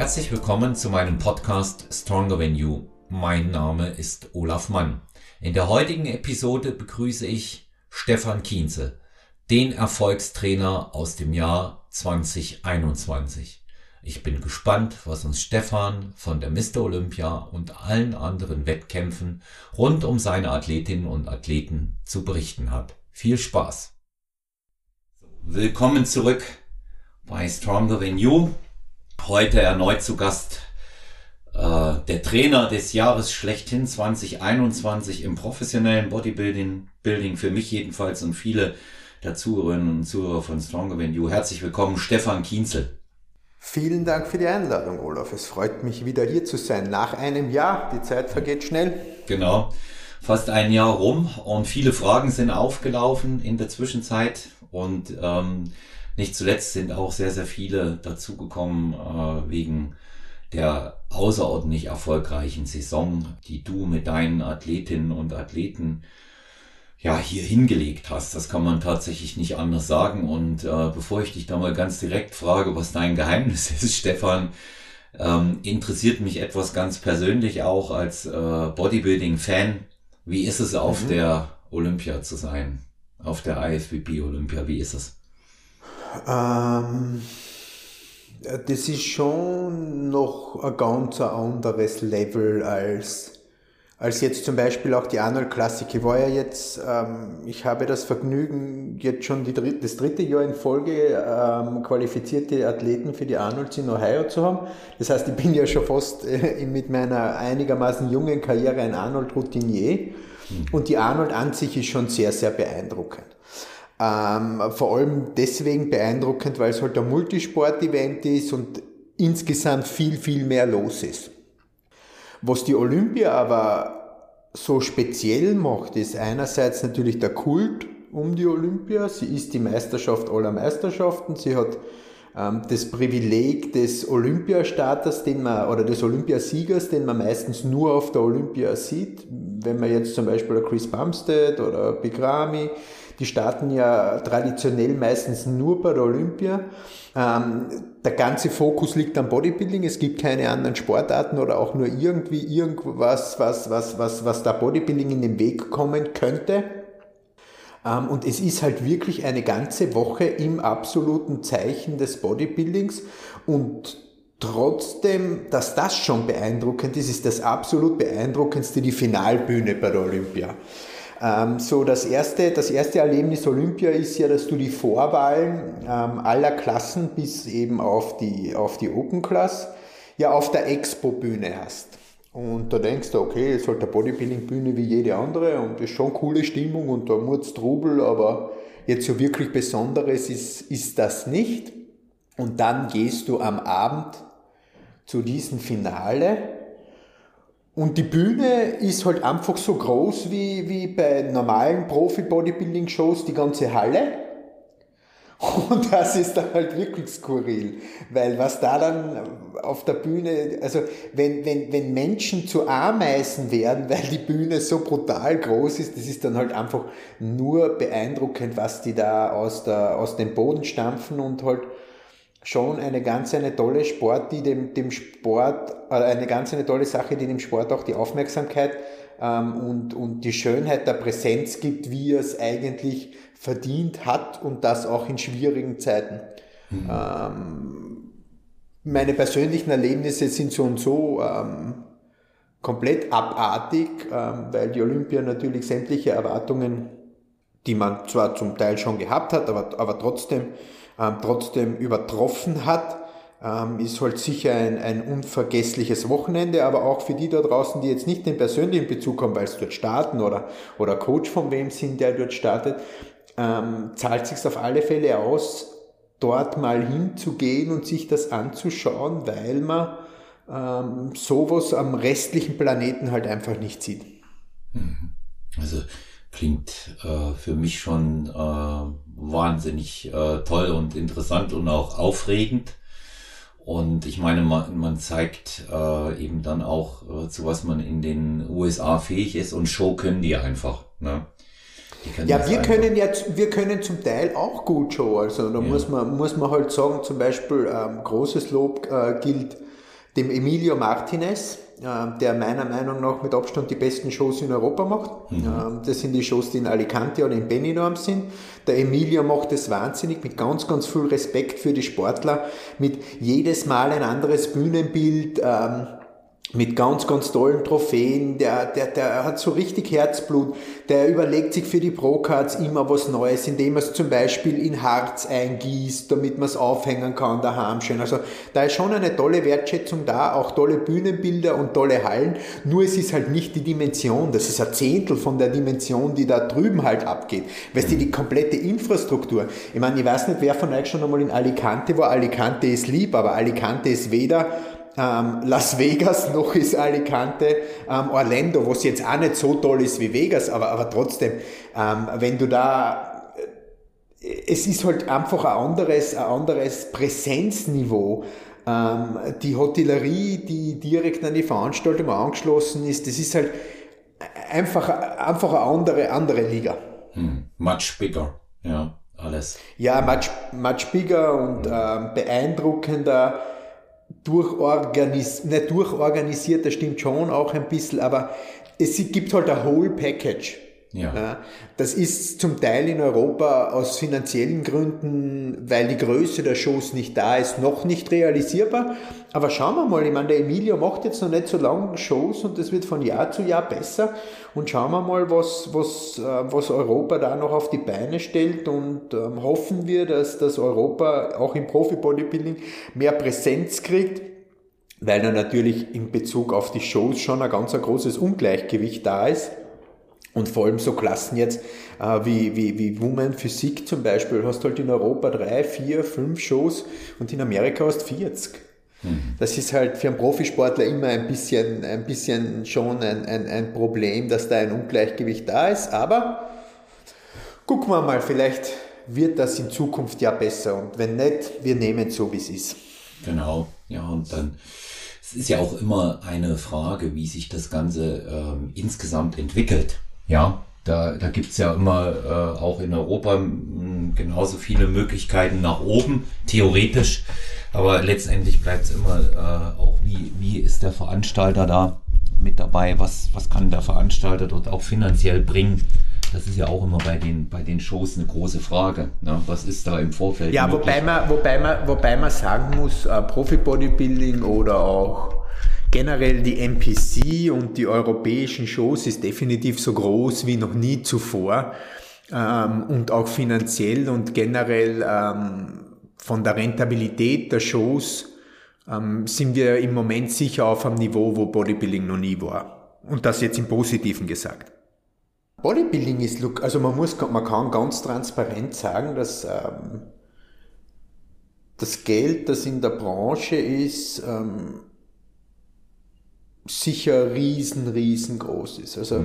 Herzlich willkommen zu meinem Podcast Stronger Than You. Mein Name ist Olaf Mann. In der heutigen Episode begrüße ich Stefan Kienzel, den Erfolgstrainer aus dem Jahr 2021. Ich bin gespannt, was uns Stefan von der Mr. Olympia und allen anderen Wettkämpfen rund um seine Athletinnen und Athleten zu berichten hat. Viel Spaß! Willkommen zurück bei Stronger Than You. Heute erneut zu Gast der Trainer des Jahres schlechthin 2021 im professionellen Bodybuilding, für mich jedenfalls und viele der Zuhörerinnen und Zuhörer von Stronger Than You. Herzlich willkommen, Stefan Kienzel. Vielen Dank für die Einladung, Olaf. Es freut mich, wieder hier zu sein. Nach einem Jahr, die Zeit vergeht schnell. Genau, fast ein Jahr rum und viele Fragen sind aufgelaufen in der Zwischenzeit und nicht zuletzt sind auch sehr, sehr viele dazugekommen wegen der außerordentlich erfolgreichen Saison, die du mit deinen Athletinnen und Athleten hier hingelegt hast. Das kann man tatsächlich nicht anders sagen. Und bevor ich dich da mal ganz direkt frage, was dein Geheimnis ist, Stefan, interessiert mich etwas ganz persönlich auch als Bodybuilding-Fan. Wie ist es auf der Olympia zu sein? Auf der IFBB Olympia, wie ist es? Das ist schon noch ein ganz anderes Level als jetzt zum Beispiel auch die Arnold Classic. Ich war ja jetzt, ich habe das Vergnügen, jetzt schon das dritte Jahr in Folge qualifizierte Athleten für die Arnolds in Ohio zu haben. Das heißt, ich bin ja schon fast mit meiner einigermaßen jungen Karriere ein Arnold-Routinier. Und die Arnold an sich ist schon sehr, sehr beeindruckend. Vor allem deswegen beeindruckend, weil es halt ein Multisport-Event ist und insgesamt viel, viel mehr los ist. Was die Olympia aber so speziell macht, ist einerseits natürlich der Kult um die Olympia. Sie ist die Meisterschaft aller Meisterschaften. Sie hat das Privileg des Olympiastarters, des Olympiasiegers, den man meistens nur auf der Olympia sieht. Wenn man jetzt zum Beispiel Chris Bumstead oder Bikrami, die starten ja traditionell meistens nur bei der Olympia. Der ganze Fokus liegt am Bodybuilding. Es gibt keine anderen Sportarten oder auch nur irgendwas, was da Bodybuilding in den Weg kommen könnte. Und es ist halt wirklich eine ganze Woche im absoluten Zeichen des Bodybuildings. Und trotzdem, dass das schon beeindruckend ist, ist das absolut beeindruckendste die Finalbühne bei der Olympia. Das erste Erlebnis Olympia ist ja, dass du die Vorwahlen aller Klassen bis eben auf die Open Class ja auf der Expo-Bühne hast. Und da denkst du, okay, es ist halt eine Bodybuilding-Bühne wie jede andere und ist schon coole Stimmung und da Murz Trubel, aber jetzt so wirklich Besonderes ist das nicht. Und dann gehst du am Abend zu diesem Finale und die Bühne ist halt einfach so groß wie bei normalen Profi-Bodybuilding-Shows die ganze Halle. Und das ist dann halt wirklich skurril, weil was da dann auf der Bühne, also wenn Menschen zu Ameisen werden, weil die Bühne so brutal groß ist, das ist dann halt einfach nur beeindruckend, was die da aus dem Boden stampfen und halt schon eine tolle Sport, die dem Sport, eine tolle Sache, die dem Sport auch die Aufmerksamkeit und die Schönheit der Präsenz gibt, wie er es eigentlich verdient hat und das auch in schwierigen Zeiten. Meine persönlichen Erlebnisse sind so und so komplett abartig, weil die Olympia natürlich sämtliche Erwartungen, die man zwar zum Teil schon gehabt hat, aber trotzdem übertroffen hat. Ist halt sicher ein unvergessliches Wochenende, aber auch für die da draußen, die jetzt nicht den persönlichen Bezug haben, weil sie dort starten oder Coach von wem sind, der dort startet, zahlt sich's auf alle Fälle aus, dort mal hinzugehen und sich das anzuschauen, weil man sowas am restlichen Planeten halt einfach nicht sieht. Also klingt für mich schon wahnsinnig toll und interessant und auch aufregend. Und ich meine, man zeigt eben dann auch, zu was man in den USA fähig ist und Show können die einfach. Ne? Ja, wir können zum Teil auch gut Show. Also da muss man halt sagen, zum Beispiel großes Lob gilt dem Emilio Martinez, der meiner Meinung nach mit Abstand die besten Shows in Europa macht. Das sind die Shows, die in Alicante oder in Benidorm sind. Der Emilio macht es wahnsinnig, mit ganz, ganz viel Respekt für die Sportler, mit jedes Mal ein anderes Bühnenbild, mit ganz, ganz tollen Trophäen, der hat so richtig Herzblut, der überlegt sich für die Pro-Cards immer was Neues, indem er es zum Beispiel in Harz eingießt, damit man es aufhängen kann, daheim schön. Also da ist schon eine tolle Wertschätzung da, auch tolle Bühnenbilder und tolle Hallen, nur es ist halt nicht die Dimension, das ist ein Zehntel von der Dimension, die da drüben halt abgeht. Weißt du, die komplette Infrastruktur, ich meine, ich weiß nicht, wer von euch schon einmal in Alicante war, Alicante ist lieb, aber Alicante ist weder Las Vegas, noch ist Alicante, Orlando, was jetzt auch nicht so toll ist wie Vegas, aber trotzdem, wenn du da, es ist halt einfach ein anderes Präsenzniveau. Die Hotellerie, die direkt an die Veranstaltung angeschlossen ist, das ist halt einfach eine andere Liga. Much bigger, ja, alles. Ja, much bigger und beeindruckender. Nicht durchorganisiert, das stimmt schon auch ein bisschen, aber es gibt halt ein Whole Package. Ja. Das ist zum Teil in Europa aus finanziellen Gründen, weil die Größe der Shows nicht da ist, noch nicht realisierbar. Aber schauen wir mal, ich meine, der Emilio macht jetzt noch nicht so lange Shows und das wird von Jahr zu Jahr besser. Und schauen wir mal, was Europa da noch auf die Beine stellt und hoffen wir, dass Europa auch im Profi-Bodybuilding mehr Präsenz kriegt, weil da natürlich in Bezug auf die Shows schon ein großes Ungleichgewicht da ist. Und vor allem so Klassen jetzt wie Women Physik zum Beispiel, hast halt in Europa 3, 4, 5 Shows und in Amerika hast 40. Das ist halt für einen Profisportler immer ein bisschen schon ein Problem, dass da ein Ungleichgewicht da ist. Aber gucken wir mal, vielleicht wird das in Zukunft ja besser. Und wenn nicht, wir nehmen es so, wie es ist. Genau, ja, und dann, es ist ja auch immer eine Frage, wie sich das Ganze insgesamt entwickelt. Ja, da gibt's ja immer auch in Europa genauso viele Möglichkeiten nach oben, theoretisch. Aber letztendlich bleibt's immer auch, wie ist der Veranstalter da mit dabei? Was kann der Veranstalter dort auch finanziell bringen? Das ist ja auch immer bei den Shows eine große Frage. Ne? Was ist da im Vorfeld ja, möglich? wobei man sagen muss, Profi-Bodybuilding oder auch generell die NPC und die europäischen Shows ist definitiv so groß wie noch nie zuvor und auch finanziell und generell von der Rentabilität der Shows sind wir im Moment sicher auf einem Niveau, wo Bodybuilding noch nie war. Und das jetzt im Positiven gesagt. Bodybuilding ist, also man kann ganz transparent sagen, dass das Geld, das in der Branche ist, sicher riesengroß ist. Also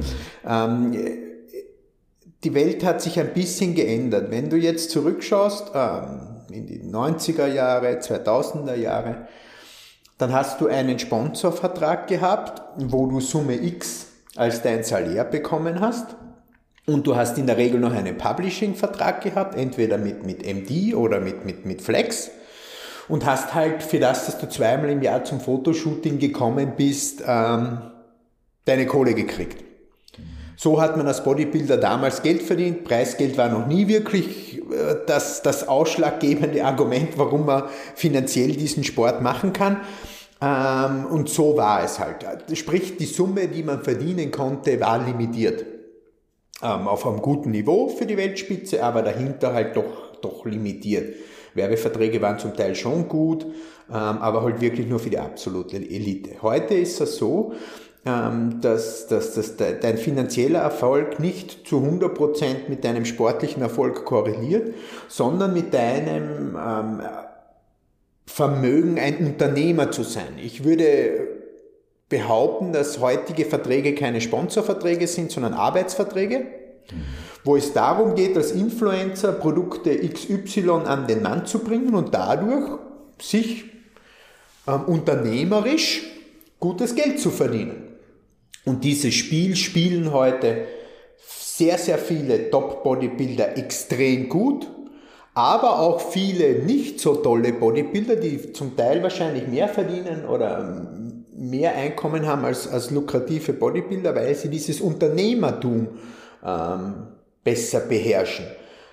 die Welt hat sich ein bisschen geändert. Wenn du jetzt zurückschaust in die 90er Jahre, 2000er Jahre, dann hast du einen Sponsorvertrag gehabt, wo du Summe X als dein Salär bekommen hast. Und du hast in der Regel noch einen Publishing-Vertrag gehabt, entweder mit MD oder mit Flex. Und hast halt für das, dass du zweimal im Jahr zum Fotoshooting gekommen bist, deine Kohle gekriegt. So hat man als Bodybuilder damals Geld verdient. Preisgeld war noch nie wirklich das ausschlaggebende Argument, warum man finanziell diesen Sport machen kann. Und so war es halt. Sprich, die Summe, die man verdienen konnte, war limitiert. Auf einem guten Niveau für die Weltspitze, aber dahinter halt doch limitiert. Werbeverträge waren zum Teil schon gut, aber halt wirklich nur für die absolute Elite. Heute ist es so, dass dein finanzieller Erfolg nicht zu 100% mit deinem sportlichen Erfolg korreliert, sondern mit deinem Vermögen, ein Unternehmer zu sein. Ich würde behaupten, dass heutige Verträge keine Sponsorverträge sind, sondern Arbeitsverträge, wo es darum geht, als Influencer Produkte XY an den Mann zu bringen und dadurch sich unternehmerisch gutes Geld zu verdienen. Und dieses Spiel spielen heute sehr, sehr viele Top-Bodybuilder extrem gut, aber auch viele nicht so tolle Bodybuilder, die zum Teil wahrscheinlich mehr verdienen oder mehr Einkommen haben als lukrative Bodybuilder, weil sie dieses Unternehmertum besser beherrschen.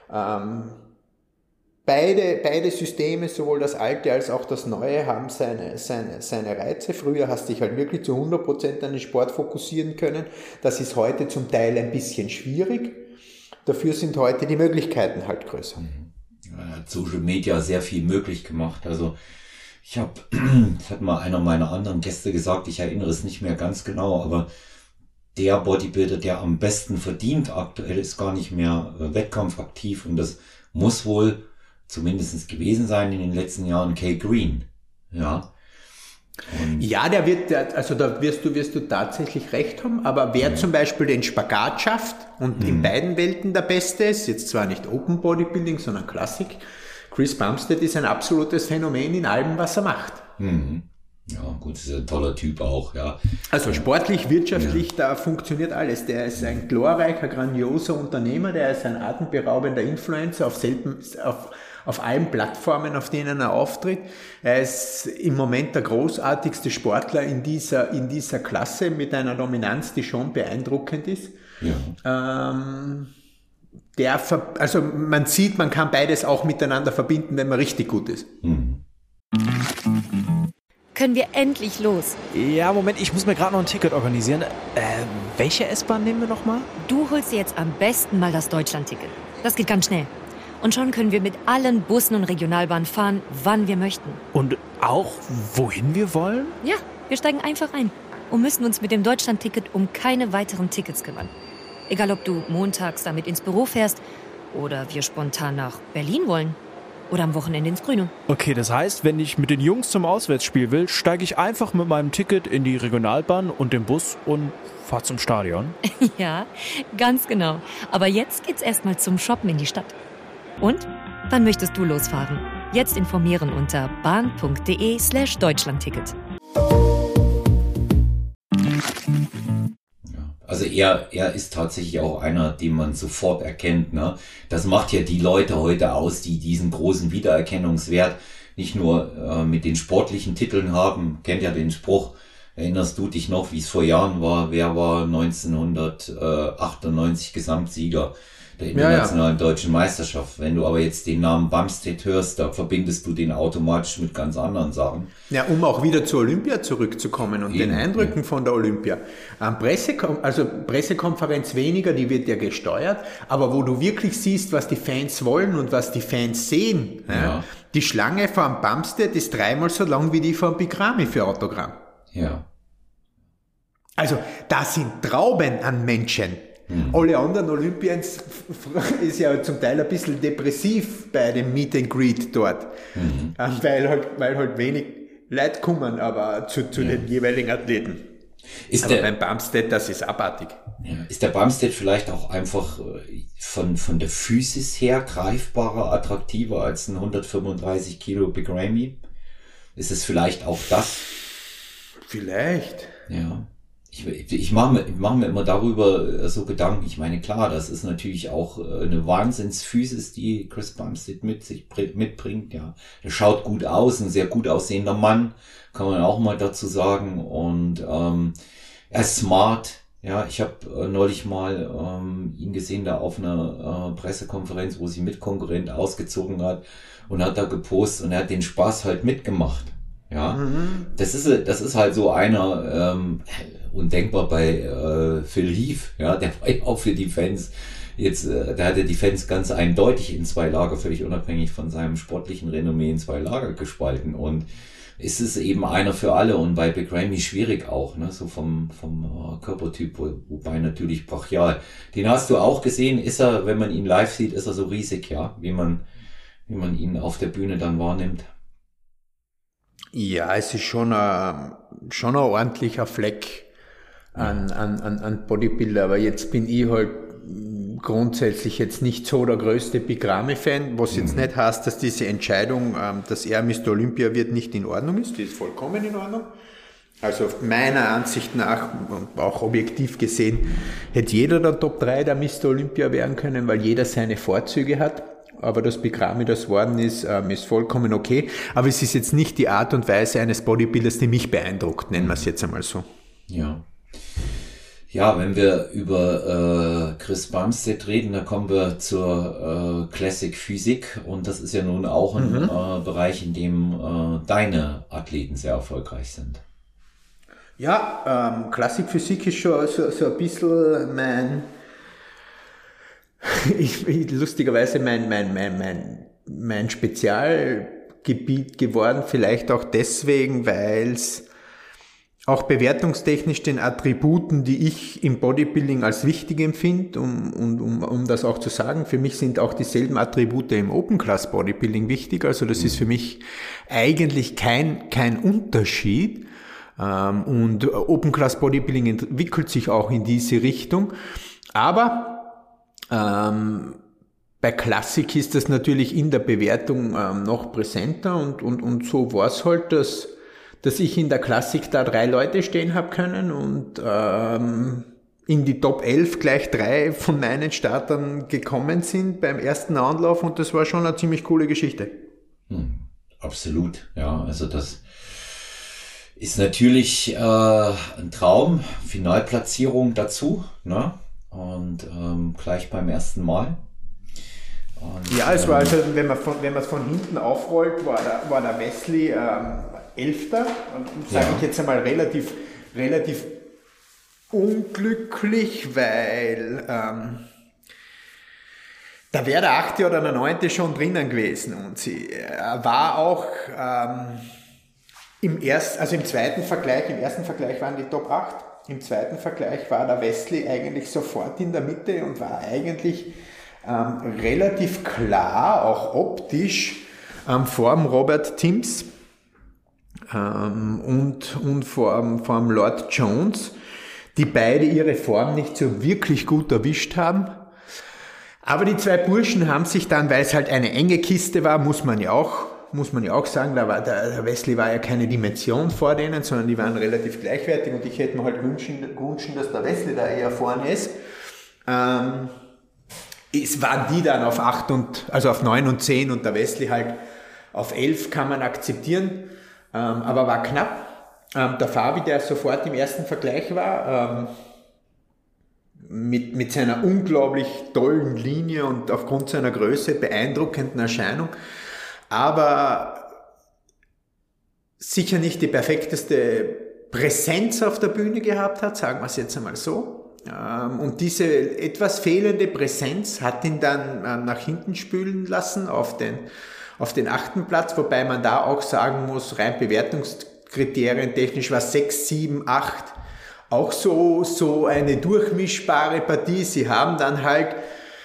Beide Systeme, sowohl das alte als auch das neue, haben seine Reize. Früher hast du dich halt wirklich zu 100% an den Sport fokussieren können. Das ist heute zum Teil ein bisschen schwierig. Dafür sind heute die Möglichkeiten halt größer. Ja, hat Social Media sehr viel möglich gemacht. Also das hat mal einer meiner anderen Gäste gesagt, ich erinnere es nicht mehr ganz genau, aber der Bodybuilder, der am besten verdient aktuell, ist gar nicht mehr wettkampfaktiv, und das muss wohl zumindest gewesen sein in den letzten Jahren Kay Green. Ja. Ja, da wirst du tatsächlich recht haben, aber wer zum Beispiel den Spagat schafft und in beiden Welten der Beste ist, jetzt zwar nicht Open Bodybuilding, sondern Klassik, Chris Bumstead ist ein absolutes Phänomen in allem, was er macht. Ja, gut, ist ein toller Typ auch, ja. Also sportlich, wirtschaftlich, da funktioniert alles. Der ist ein glorreicher, grandioser Unternehmer, der ist ein atemberaubender Influencer auf allen Plattformen, auf denen er auftritt. Er ist im Moment der großartigste Sportler in dieser Klasse mit einer Dominanz, die schon beeindruckend ist. Ja. Also man sieht, man kann beides auch miteinander verbinden, wenn man richtig gut ist. Können wir endlich los? Ja, Moment, ich muss mir gerade noch ein Ticket organisieren. Welche S-Bahn nehmen wir nochmal? Du holst dir jetzt am besten mal das Deutschland-Ticket. Das geht ganz schnell. Und schon können wir mit allen Bussen und Regionalbahnen fahren, wann wir möchten. Und auch, wohin wir wollen? Ja, wir steigen einfach ein und müssen uns mit dem Deutschland-Ticket um keine weiteren Tickets kümmern. Egal, ob du montags damit ins Büro fährst oder wir spontan nach Berlin wollen oder am Wochenende ins Grüne. Okay, das heißt, wenn ich mit den Jungs zum Auswärtsspiel will, steige ich einfach mit meinem Ticket in die Regionalbahn und den Bus und fahre zum Stadion. Ja, ganz genau. Aber jetzt geht's erstmal zum Shoppen in die Stadt. Und? Wann möchtest du losfahren? Jetzt informieren unter bahn.de/Deutschlandticket. Also er ist tatsächlich auch einer, den man sofort erkennt, ne? Das macht ja die Leute heute aus, die diesen großen Wiedererkennungswert nicht nur mit den sportlichen Titeln haben. Kennt ja den Spruch, erinnerst du dich noch, wie es vor Jahren war? Wer war 1998 Gesamtsieger der internationalen deutschen Meisterschaft? Wenn du aber jetzt den Namen Bumstead hörst, da verbindest du den automatisch mit ganz anderen Sachen. Ja, um auch wieder zur Olympia zurückzukommen und den Eindrücken von der Olympia. Pressekonferenz weniger, die wird ja gesteuert, aber wo du wirklich siehst, was die Fans wollen und was die Fans sehen. Ja. Die Schlange vor dem Bumstead ist 3-mal so lang wie die vor dem Bikrami für Autogramm. Ja. Also, das sind Trauben an Menschen. Alle anderen Olympians ist ja zum Teil ein bisschen depressiv bei dem Meet and Greet dort, weil halt wenig Leute kommen, aber zu den jeweiligen Athleten. Beim Bumstead, das ist abartig. Ja, ist der Bumstead vielleicht auch einfach von der Physis her greifbarer, attraktiver als ein 135 Kilo Big Ramy? Ist es vielleicht auch das? Vielleicht. Ja. Ich mache mir immer darüber so Gedanken. Ich meine, klar, das ist natürlich auch eine Wahnsinnsphysis, die Chris Bumstead mitbringt. Ja, der schaut gut aus, ein sehr gut aussehender Mann, kann man auch mal dazu sagen. Und er ist smart. Ja, ich habe neulich mal ihn gesehen da auf einer Pressekonferenz, wo sie Mitkonkurrent ausgezogen hat und hat da gepostet und er hat den Spaß halt mitgemacht. Ja, das ist halt so einer, undenkbar bei Phil Heath, ja, der war ja auch für die Fans jetzt, der hatte die Fans ganz eindeutig in zwei Lager, völlig unabhängig von seinem sportlichen Renommee in zwei Lager gespalten, und es ist eben einer für alle, und bei Big Ramy schwierig auch, ne, so vom Körpertyp, wobei natürlich brachial. Den hast du auch gesehen, ist er, wenn man ihn live sieht, ist er so riesig, ja, wie man ihn auf der Bühne dann wahrnimmt. Ja, es ist schon ein ordentlicher Fleck an Bodybuilder, aber jetzt bin ich halt grundsätzlich jetzt nicht so der größte Big Ramy-Fan, was jetzt nicht heißt, dass diese Entscheidung, dass er Mr. Olympia wird, nicht in Ordnung ist. Die ist vollkommen in Ordnung. Also meiner Ansicht nach, und auch objektiv gesehen, hätte jeder der Top 3 der Mr. Olympia werden können, weil jeder seine Vorzüge hat. aber dass Bikrami das worden ist, ist vollkommen okay. Aber es ist jetzt nicht die Art und Weise eines Bodybuilders, die mich beeindruckt, nennen wir es jetzt einmal so. Ja. Ja, wenn wir über Chris Bumstead reden, dann kommen wir zur Classic Physik, und das ist ja nun auch ein Bereich, in dem deine Athleten sehr erfolgreich sind. Ja, Classic Physik ist schon so ein bisschen lustigerweise mein Spezialgebiet geworden, vielleicht auch deswegen, weil es auch bewertungstechnisch den Attributen, die ich im Bodybuilding als wichtig empfinde, um das auch zu sagen, für mich sind auch dieselben Attribute im Open Class Bodybuilding wichtig, also das ist für mich eigentlich kein Unterschied, und Open Class Bodybuilding entwickelt sich auch in diese Richtung, aber bei Classic ist das natürlich in der Bewertung noch präsenter, und so war es halt, dass ich in der Klassik da 3 Leute stehen habe können und in die Top 11 gleich 3 von meinen Startern gekommen sind beim ersten Anlauf, und das war schon eine ziemlich coole Geschichte. Absolut, ja, also das ist natürlich ein Traum, Finalplatzierung dazu, ne? Und gleich beim ersten Mal. Und, ja, es war also, wenn man es von hinten aufrollt, war der Wesley 11. Und sage ich jetzt einmal relativ unglücklich, weil da wäre der 8. oder der 9. schon drinnen gewesen, und sie war auch im zweiten Vergleich, im ersten Vergleich waren die Top 8, im zweiten Vergleich war der Wesley eigentlich sofort in der Mitte und war eigentlich relativ klar, auch optisch, vor dem Robert Timms und vor dem Lord Jones, die beide ihre Form nicht so wirklich gut erwischt haben. Aber die 2 Burschen haben sich dann, weil es halt eine enge Kiste war, muss man ja auch sagen, der Wesley war ja keine Dimension vor denen, sondern die waren relativ gleichwertig, und ich hätte mir halt gewünscht, dass der Wesley da eher vorne ist. Es waren die dann auf 9 und 10 und der Wesley halt auf 11, kann man akzeptieren, aber war knapp. Der Fabi, der sofort im ersten Vergleich war, mit seiner unglaublich tollen Linie und aufgrund seiner Größe beeindruckenden Erscheinung, aber sicher nicht die perfekteste Präsenz auf der Bühne gehabt hat, sagen wir es jetzt einmal so. Und diese etwas fehlende Präsenz hat ihn dann nach hinten spülen lassen auf den 8. Platz, wobei man da auch sagen muss, rein Bewertungskriterien technisch war 6, 7, 8 auch so eine durchmischbare Partie. Sie haben dann halt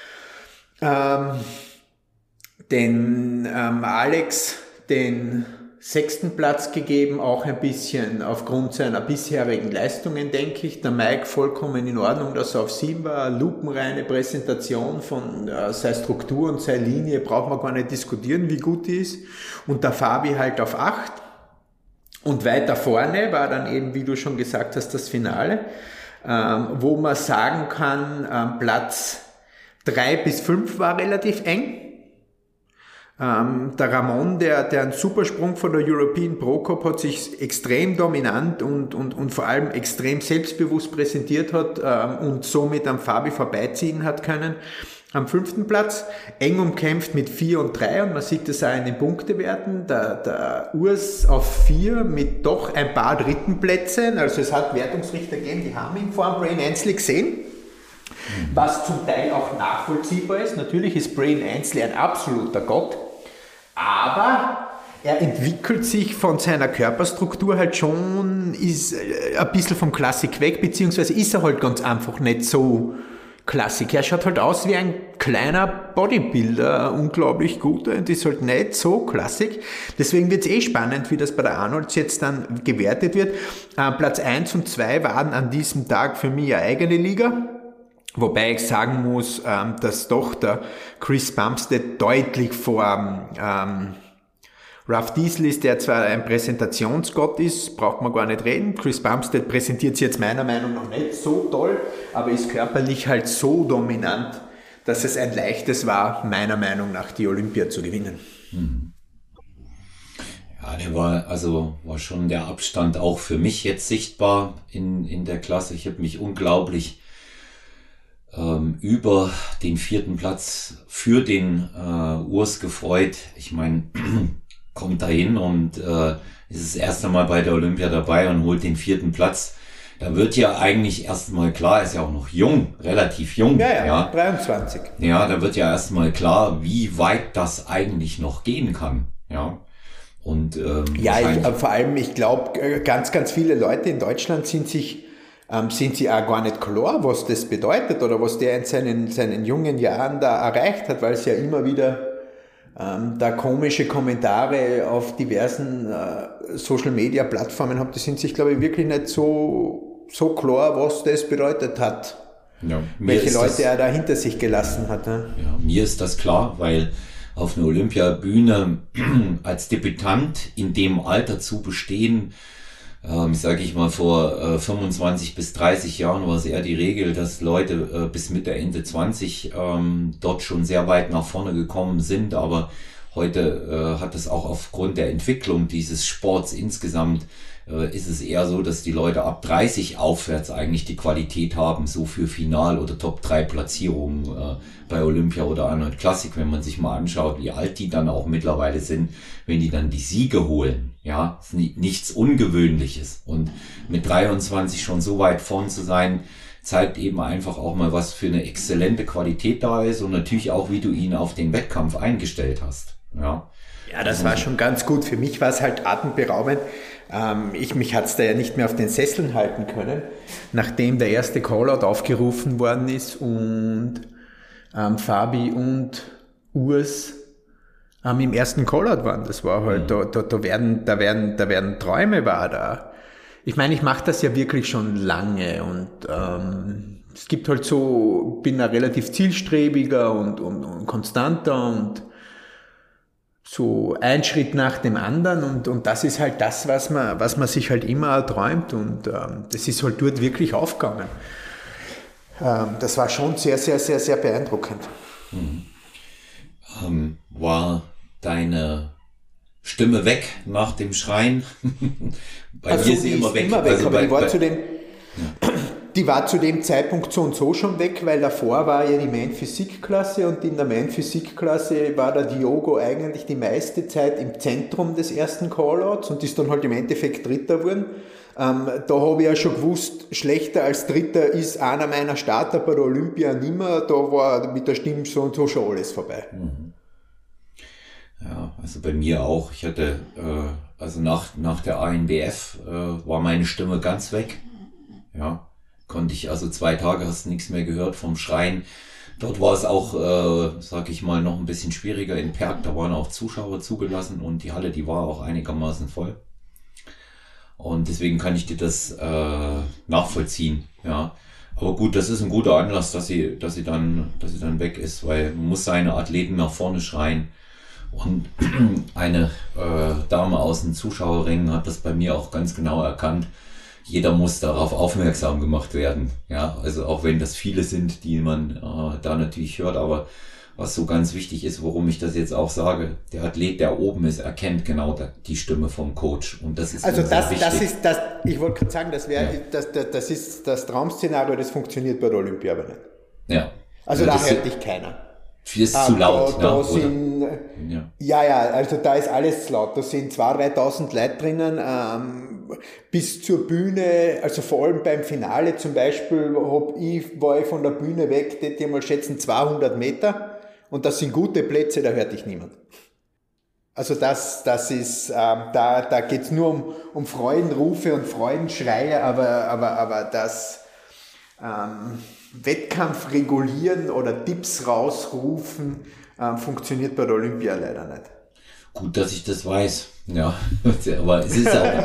den Alex den 6. Platz gegeben, auch ein bisschen aufgrund seiner bisherigen Leistungen, denke ich. Der Mike vollkommen in Ordnung, dass er auf 7 war. Lupenreine Präsentation von seiner Struktur und seiner Linie, braucht man gar nicht diskutieren, wie gut die ist. Und der Fabi halt auf 8. Und weiter vorne war dann eben, wie du schon gesagt hast, das Finale, wo man sagen kann, Platz 3 bis 5 war relativ eng. Der Ramon, der einen Supersprung von der European Pro Cup hat, sich extrem dominant und vor allem extrem selbstbewusst präsentiert hat und somit am Fabi vorbeiziehen hat können. Am 5. Platz, eng umkämpft mit 4 und 3, und man sieht das auch in den Punktewerten, der Urs auf 4 mit doch ein paar dritten Plätzen, also es hat Wertungsrichter gegeben, die haben ihn vor dem Brain Ansley gesehen, was zum Teil auch nachvollziehbar ist. Natürlich ist Brain Ansley ein absoluter Gott, aber er entwickelt sich von seiner Körperstruktur halt schon, ist ein bisschen vom Klassik weg, beziehungsweise ist er halt ganz einfach nicht so Klassik. Er schaut halt aus wie ein kleiner Bodybuilder, unglaublich gut, und ist halt nicht so Klassik. Deswegen wird es spannend, wie das bei der Arnolds jetzt dann gewertet wird. Platz 1 und 2 waren an diesem Tag für mich eine eigene Liga. Wobei ich sagen muss, dass doch der Chris Bumstead deutlich vor Ruff Diesel ist, der zwar ein Präsentationsgott ist, braucht man gar nicht reden. Chris Bumstead präsentiert sich jetzt meiner Meinung nach nicht so toll, aber ist körperlich halt so dominant, dass es ein leichtes war, meiner Meinung nach die Olympia zu gewinnen. Ja, der war schon der Abstand auch für mich jetzt sichtbar in der Klasse. Ich habe mich unglaublich über den 4. Platz für den Urs gefreut. Ich meine, kommt dahin und ist das erste Mal bei der Olympia dabei und holt den 4. Platz. Da wird ja eigentlich erstmal klar, ist ja auch noch jung, relativ jung. Ja, 23. Ja, da wird ja erstmal klar, wie weit das eigentlich noch gehen kann. Ja. Und vor allem, ich glaube, ganz, ganz viele Leute in Deutschland sind sich auch gar nicht klar, was das bedeutet oder was der in seinen jungen Jahren da erreicht hat, weil es ja immer wieder da komische Kommentare auf diversen Social-Media-Plattformen habt. Die sind sich, glaube ich, wirklich nicht so klar, was das bedeutet hat. Ja, welche Leute er da hinter sich gelassen hat. Ne? Ja, mir ist das klar, weil auf einer Olympiabühne als Debütant in dem Alter zu bestehen, sage ich mal, vor 25 bis 30 Jahren war es eher die Regel, dass Leute bis Mitte, Ende 20 dort schon sehr weit nach vorne gekommen sind. Aber heute hat es auch aufgrund der Entwicklung dieses Sports insgesamt, ist es eher so, dass die Leute ab 30 aufwärts eigentlich die Qualität haben, so für Final- oder Top-3-Platzierungen bei Olympia oder Arnold Classic, wenn man sich mal anschaut, wie alt die dann auch mittlerweile sind, wenn die dann die Siege holen. Ja, ist nichts Ungewöhnliches. Und mit 23 schon so weit vorn zu sein, zeigt eben einfach auch mal, was für eine exzellente Qualität da ist und natürlich auch, wie du ihn auf den Wettkampf eingestellt hast. Ja. Ja, das war schon ganz gut. Für mich war es halt atemberaubend. Mich hat's da ja nicht mehr auf den Sesseln halten können, nachdem der erste Callout aufgerufen worden ist und Fabi und Urs im ersten Callout waren. Das war halt, da werden Träume war da. Ich meine, ich mache das ja wirklich schon lange und es gibt halt so, bin ein relativ zielstrebiger und konstanter und so ein Schritt nach dem anderen und das ist halt das, was man sich halt immer erträumt und das ist halt dort wirklich aufgegangen. Das war schon sehr, sehr, sehr, sehr beeindruckend. War deine Stimme weg nach dem Schreien? Bei mir ist sie immer weg. Also die war zu dem Zeitpunkt so und so schon weg, weil davor war ja die Main-Physik-Klasse und in der Main-Physik-Klasse war der Diogo eigentlich die meiste Zeit im Zentrum des ersten Callouts und ist dann halt im Endeffekt Dritter geworden. Da habe ich ja schon gewusst, schlechter als Dritter ist einer meiner Starter bei der Olympia nimmer, da war mit der Stimme so und so schon alles vorbei. Ja, also bei mir auch. Ich hatte, also nach der ANBF war meine Stimme ganz weg. Ja. Konnte ich, also 2 Tage hast du nichts mehr gehört vom Schreien. Dort war es auch, sag ich mal, noch ein bisschen schwieriger in Perg. Da waren auch Zuschauer zugelassen und die Halle, die war auch einigermaßen voll. Und deswegen kann ich dir das nachvollziehen, ja. Aber gut, das ist ein guter Anlass, dass sie dann weg ist, weil man muss seine Athleten nach vorne schreien. Und eine Dame aus dem Zuschauerring hat das bei mir auch ganz genau erkannt. Jeder muss darauf aufmerksam gemacht werden. Ja, also auch wenn das viele sind, die man da natürlich hört, aber was so ganz wichtig ist, warum ich das jetzt auch sage, der Athlet, der oben ist, erkennt genau die Stimme vom Coach. Und das ist also das ist das. Ich wollte gerade sagen, das ist das Traum-Szenario, das funktioniert bei der Olympia aber nicht. Ja. Also da hört dich keiner. Ist zu laut, da sind, also da ist alles laut. Da sind 2.000, 3.000 Leute drinnen, bis zur Bühne, also vor allem beim Finale zum Beispiel, war ich von der Bühne weg, hätte ich mal schätzen 200 Meter und das sind gute Plätze, da hört dich niemand. Also das ist, da geht's nur um Freudenrufe und Freudenschreie, aber das Wettkampf regulieren oder Tipps rausrufen, funktioniert bei der Olympia leider nicht. Gut, dass ich das weiß. Ja, aber es ist auch,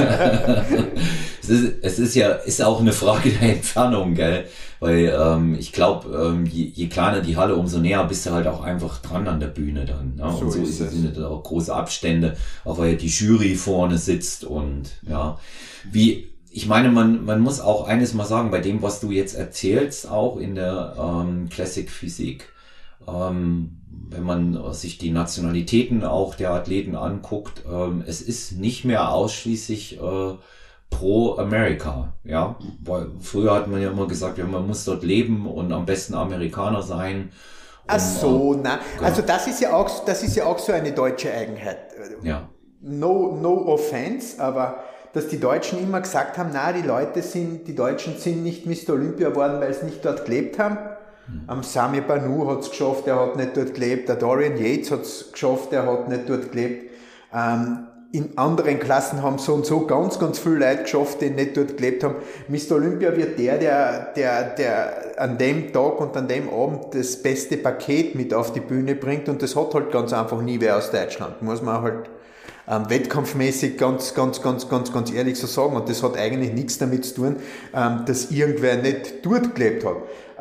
ist auch eine Frage der Entfernung, gell? Weil ich glaube, je kleiner die Halle, umso näher bist du halt auch einfach dran an der Bühne dann. Ne? So und so sind da auch große Abstände, auch weil die Jury vorne sitzt und ja, ich meine, man muss auch eines mal sagen, bei dem, was du jetzt erzählst, auch in der Classic Physik, wenn man sich die Nationalitäten auch der Athleten anguckt, es ist nicht mehr ausschließlich pro America, ja, weil früher hat man ja immer gesagt, ja, man muss dort leben und am besten Amerikaner sein. Ach so, na, also das ist ja auch so eine deutsche Eigenheit. Ja. No offense, aber dass die Deutschen immer gesagt haben, na, die Deutschen sind nicht Mr. Olympia geworden, weil sie nicht dort gelebt haben. Sami Banu hat es geschafft, der hat nicht dort gelebt. Der Dorian Yates hat es geschafft, der hat nicht dort gelebt. In anderen Klassen haben so und so ganz, ganz viele Leute geschafft, die nicht dort gelebt haben. Mr. Olympia wird der an dem Tag und an dem Abend das beste Paket mit auf die Bühne bringt, und das hat halt ganz einfach nie wer aus Deutschland. Muss man halt wettkampfmäßig ganz ehrlich so sagen. Und das hat eigentlich nichts damit zu tun, dass irgendwer nicht dort gelebt hat.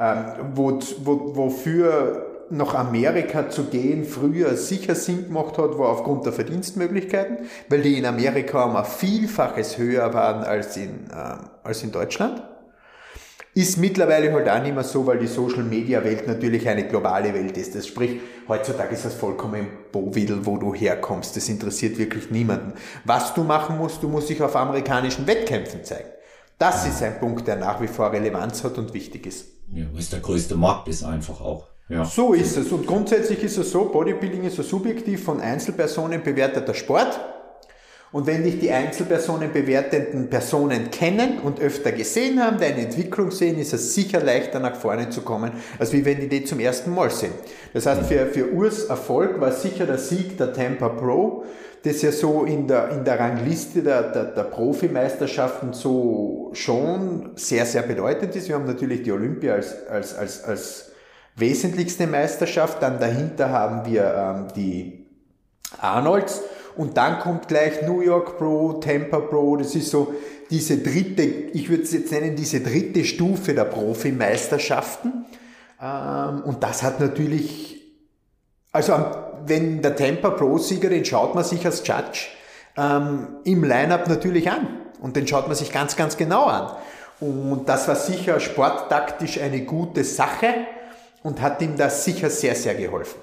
Wofür nach Amerika zu gehen früher sicher Sinn gemacht hat, war aufgrund der Verdienstmöglichkeiten, weil die in Amerika um ein Vielfaches höher waren als in Deutschland. Ist mittlerweile halt auch nicht mehr so, weil die Social-Media-Welt natürlich eine globale Welt ist. Das sprich, heutzutage ist das vollkommen Bovidel, wo du herkommst. Das interessiert wirklich niemanden. Was du machen musst, du musst dich auf amerikanischen Wettkämpfen zeigen. Das ist ein Punkt, der nach wie vor Relevanz hat und wichtig ist. Ja, was der größte Markt ist einfach auch. Ja. So ist es. Und grundsätzlich ist es so, Bodybuilding ist ein subjektiv von Einzelpersonen bewerteter Sport. Und wenn dich die Einzelpersonen bewertenden Personen kennen und öfter gesehen haben, deine Entwicklung sehen, ist es sicher leichter nach vorne zu kommen, als wie wenn die zum ersten Mal sehen. Das heißt, für Urs Erfolg war sicher der Sieg der Tampa Pro, das ja so in der Rangliste der Profimeisterschaften so schon sehr, sehr bedeutend ist. Wir haben natürlich die Olympia als wesentlichste Meisterschaft, dann dahinter haben wir die Arnolds, und dann kommt gleich New York Pro, Tampa Pro, das ist so diese dritte, ich würde es jetzt nennen, diese dritte Stufe der Profimeisterschaften. Und das hat natürlich, also wenn der Tampa Pro-Sieger, den schaut man sich als Judge im Line-Up natürlich an. Und den schaut man sich ganz, ganz genau an. Und das war sicher sporttaktisch eine gute Sache und hat ihm da sicher sehr, sehr geholfen.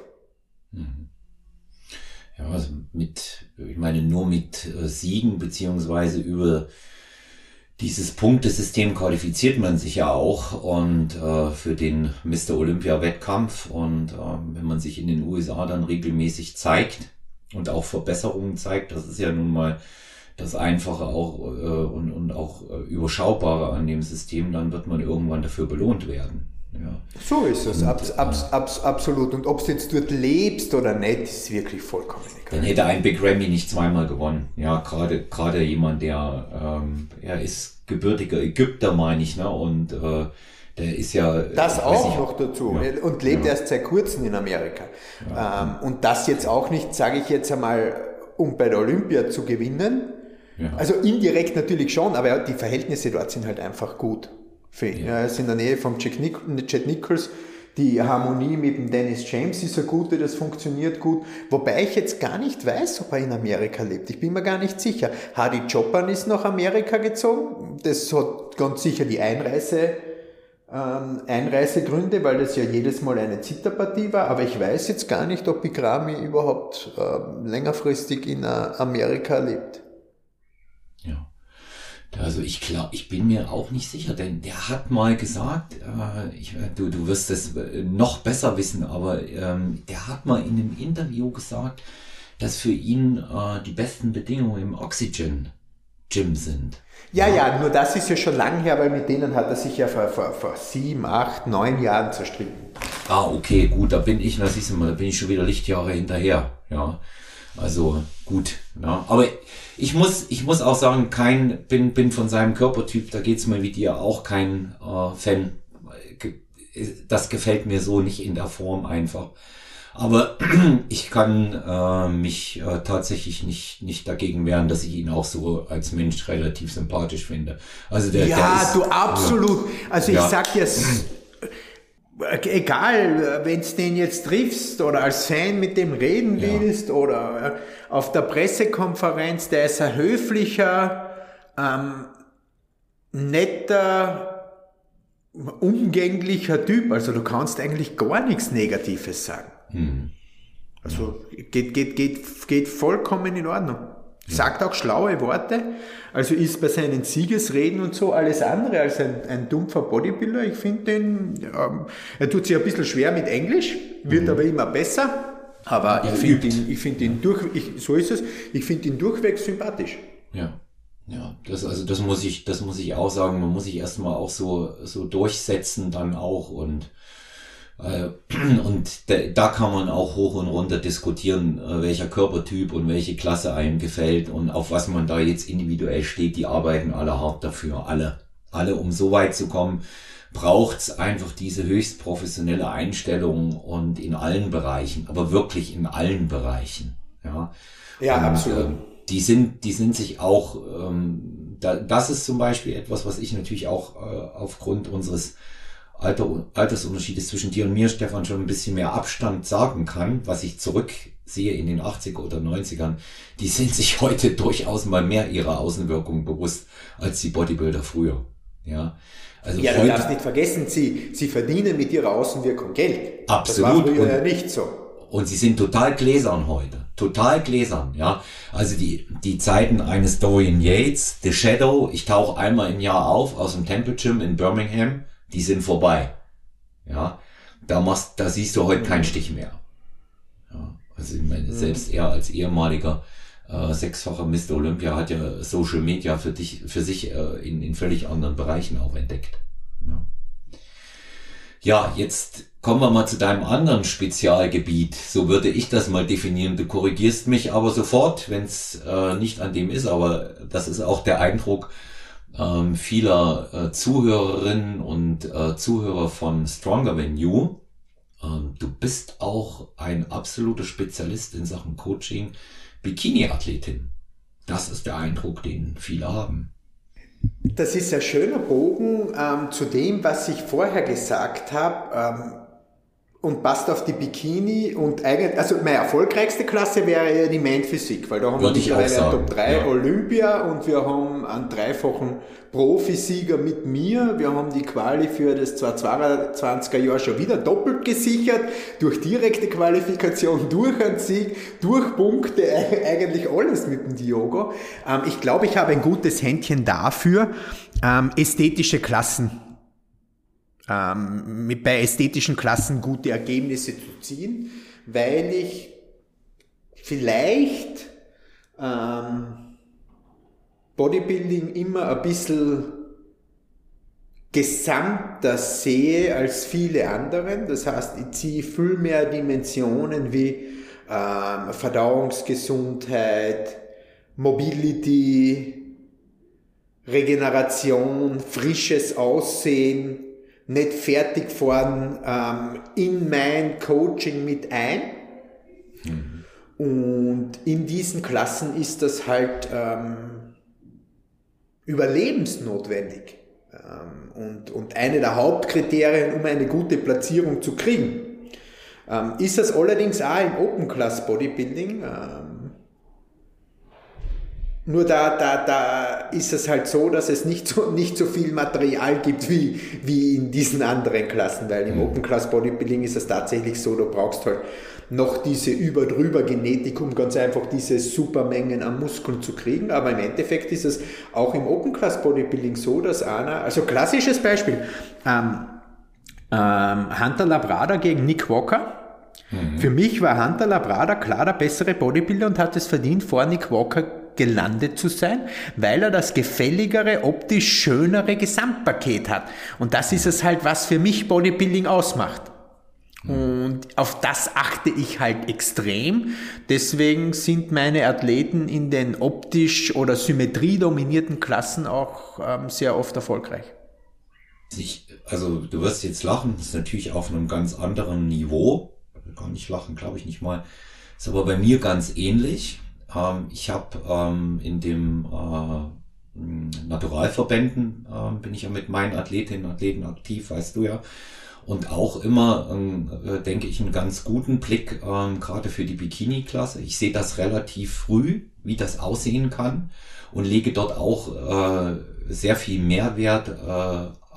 Ja, also nur mit Siegen beziehungsweise über dieses Punktesystem qualifiziert man sich ja auch und für den Mr. Olympia Wettkampf, und wenn man sich in den USA dann regelmäßig zeigt und auch Verbesserungen zeigt, das ist ja nun mal das Einfache auch und auch Überschaubare an dem System, dann wird man irgendwann dafür belohnt werden. Ja. So ist es, absolut. Und ob du jetzt dort lebst oder nicht, ist wirklich vollkommen egal. Dann hätte ein Big Ramy nicht zweimal gewonnen. Ja, gerade jemand, der er ist gebürtiger Ägypter, meine ich, ne? Und der ist ja... Das auch noch dazu, ja. Und lebt erst seit kurzem in Amerika. Ja. Und das jetzt auch nicht, sage ich jetzt einmal, um bei der Olympia zu gewinnen. Ja. Also indirekt natürlich schon, aber die Verhältnisse dort sind halt einfach gut. Er ist in der Nähe vom Jack Nicholls. Die Harmonie mit dem Dennis James ist eine gute, das funktioniert gut. Wobei ich jetzt gar nicht weiß, ob er in Amerika lebt. Ich bin mir gar nicht sicher. Hadi Choopan ist nach Amerika gezogen. Das hat ganz sicher die Einreisegründe, weil das ja jedes Mal eine Zitterpartie war. Aber ich weiß jetzt gar nicht, ob Big Ramy überhaupt längerfristig in Amerika lebt. Ja. Also ich bin mir auch nicht sicher, denn der hat mal gesagt, du wirst es noch besser wissen, aber der hat mal in einem Interview gesagt, dass für ihn die besten Bedingungen im Oxygen Gym sind. Ja, nur das ist ja schon lange her, weil mit denen hat er sich ja vor 7, 8, 9 Jahren zerstritten. Okay, gut, da bin ich schon wieder Lichtjahre hinterher, ja. Also gut, ja. Aber ich muss auch sagen, bin von seinem Körpertyp, da geht's mir wie dir auch kein Fan. Das gefällt mir so nicht in der Form einfach. Aber ich kann mich tatsächlich nicht dagegen wehren, dass ich ihn auch so als Mensch relativ sympathisch finde. Also der ist, du absolut. Also ich sag dir, egal, wenn du den jetzt triffst oder als Fan mit dem reden willst oder auf der Pressekonferenz, der ist ein höflicher, netter, umgänglicher Typ, also du kannst eigentlich gar nichts Negatives sagen. Also geht vollkommen in Ordnung. Sagt auch schlaue Worte, also ist bei seinen Siegesreden und so alles andere als ein dumpfer Bodybuilder. Ich finde den, er tut sich ein bisschen schwer mit Englisch, wird aber immer besser. Aber ich finde ihn durchweg sympathisch. Ja, das muss ich auch sagen. Man muss sich erstmal auch so durchsetzen dann auch und da kann man auch hoch und runter diskutieren, welcher Körpertyp und welche Klasse einem gefällt und auf was man da jetzt individuell steht. Die arbeiten alle hart dafür, alle, um so weit zu kommen, braucht's einfach diese höchst professionelle Einstellung und in allen Bereichen, aber wirklich in allen Bereichen. Ja, und, absolut. Die sind sich auch, das ist zum Beispiel etwas, was ich natürlich auch aufgrund unseres Altersunterschiedes zwischen dir und mir, Stefan, schon ein bisschen mehr Abstand sagen kann, was ich zurücksehe in den 80er oder 90ern, die sind sich heute durchaus mal mehr ihrer Außenwirkung bewusst als die Bodybuilder früher. Ja, also ja, du darfst nicht vergessen, sie verdienen mit ihrer Außenwirkung Geld. Absolut. Das war früher ja nicht so. Und sie sind total gläsern heute. Total gläsern, ja. Also die Zeiten eines Dorian Yates, The Shadow, ich tauche einmal im Jahr auf aus dem Temple Gym in Birmingham, die sind vorbei. Ja, da siehst du heute keinen Stich mehr. Ja, also ich meine, selbst er als ehemaliger sechsfacher Mr. Olympia hat ja Social Media für sich in völlig anderen Bereichen auch entdeckt. Ja, jetzt kommen wir mal zu deinem anderen Spezialgebiet. So würde ich das mal definieren. Du korrigierst mich aber sofort, wenn es nicht an dem ist, aber das ist auch der Eindruck vieler Zuhörerinnen und Zuhörer von Stronger Than You. Du bist auch ein absoluter Spezialist in Sachen Coaching, Bikini-Athletin. Das ist der Eindruck, den viele haben. Das ist ein schöner Bogen zu dem, was ich vorher gesagt habe. Und passt auf die Bikini und eigentlich, also meine erfolgreichste Klasse wäre ja die Main Physik, weil da haben wir mittlerweile Top 3 Olympia und wir haben einen dreifachen Profisieger mit mir. Wir haben die Quali für das 2022er Jahr schon wieder doppelt gesichert, durch direkte Qualifikation, durch einen Sieg, durch Punkte, eigentlich alles mit dem Diogo. Ich glaube, ich habe ein gutes Händchen dafür, ästhetische Klassen bei ästhetischen Klassen gute Ergebnisse zu ziehen, weil ich vielleicht Bodybuilding immer ein bisschen gesamter sehe als viele anderen. Das heißt, ich ziehe viel mehr Dimensionen wie Verdauungsgesundheit, Mobility, Regeneration, frisches Aussehen, nicht fertig fahren, in mein Coaching mit ein. Und in diesen Klassen ist das halt überlebensnotwendig. Und eine der Hauptkriterien, um eine gute Platzierung zu kriegen. Ist das allerdings auch im Open Class Bodybuilding. Nur da ist es halt so, dass es nicht so viel Material gibt wie in diesen anderen Klassen, weil im Open Class Bodybuilding ist es tatsächlich so, du brauchst halt noch diese über-drüber Genetik, um ganz einfach diese Supermengen an Muskeln zu kriegen, aber im Endeffekt ist es auch im Open Class Bodybuilding so, dass also klassisches Beispiel, Hunter Labrada gegen Nick Walker. Für mich war Hunter Labrada klar der bessere Bodybuilder und hat es verdient, vor Nick Walker gelandet zu sein, weil er das gefälligere, optisch schönere Gesamtpaket hat. Und das ist es halt, was für mich Bodybuilding ausmacht. Und auf das achte ich halt extrem. Deswegen sind meine Athleten in den optisch oder symmetriedominierten Klassen auch sehr oft erfolgreich. Also du wirst jetzt lachen, das ist natürlich auf einem ganz anderen Niveau. Gar nicht lachen, glaube ich nicht mal. Ist aber bei mir ganz ähnlich. Ich habe in dem Naturalverbänden bin ich ja mit meinen Athletinnen und Athleten aktiv, weißt du ja. Und auch immer, denke ich, einen ganz guten Blick, gerade für die Bikini-Klasse. Ich sehe das relativ früh, wie das aussehen kann und lege dort auch sehr viel Mehrwert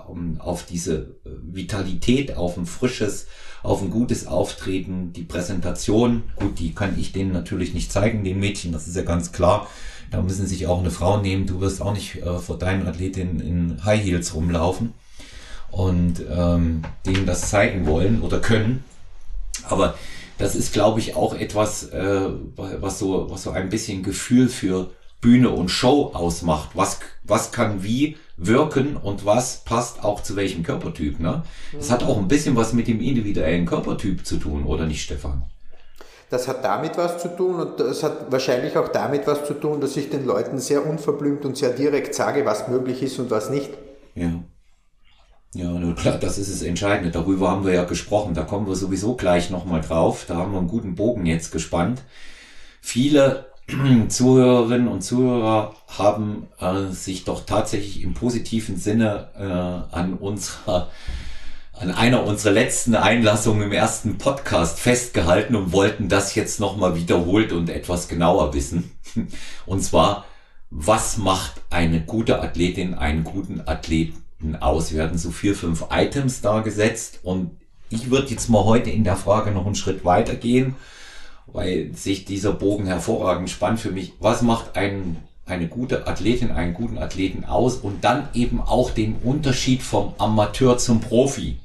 auf diese Vitalität, auf ein frisches, auf ein gutes Auftreten, die Präsentation, gut, die kann ich denen natürlich nicht zeigen, den Mädchen, das ist ja ganz klar. Da müssen sich auch eine Frau nehmen. Du wirst auch nicht vor deinen Athletinnen in High Heels rumlaufen und denen das zeigen wollen oder können. Aber das ist, glaube ich, auch etwas, was so ein bisschen Gefühl für Bühne und Show ausmacht. Was kann wie wirken und was passt auch zu welchem Körpertyp, ne? Das hat auch ein bisschen was mit dem individuellen Körpertyp zu tun, oder nicht, Stefan? Das hat damit was zu tun und das hat wahrscheinlich auch damit was zu tun, dass ich den Leuten sehr unverblümt und sehr direkt sage, was möglich ist und was nicht. Ja. Ja, klar, das ist das Entscheidende. Darüber haben wir ja gesprochen. Da kommen wir sowieso gleich nochmal drauf. Da haben wir einen guten Bogen jetzt gespannt. Viele Zuhörerinnen und Zuhörer haben sich doch tatsächlich im positiven Sinne an einer unserer letzten Einlassungen im ersten Podcast festgehalten und wollten das jetzt nochmal wiederholt und etwas genauer wissen. Und zwar, was macht eine gute Athletin, einen guten Athleten aus? Wir hatten so 4, 5 Items da gesetzt und ich würde jetzt mal heute in der Frage noch einen Schritt weiter gehen, weil sich dieser Bogen hervorragend spannt für mich. Was macht eine gute Athletin, einen guten Athleten aus und dann eben auch den Unterschied vom Amateur zum Profi?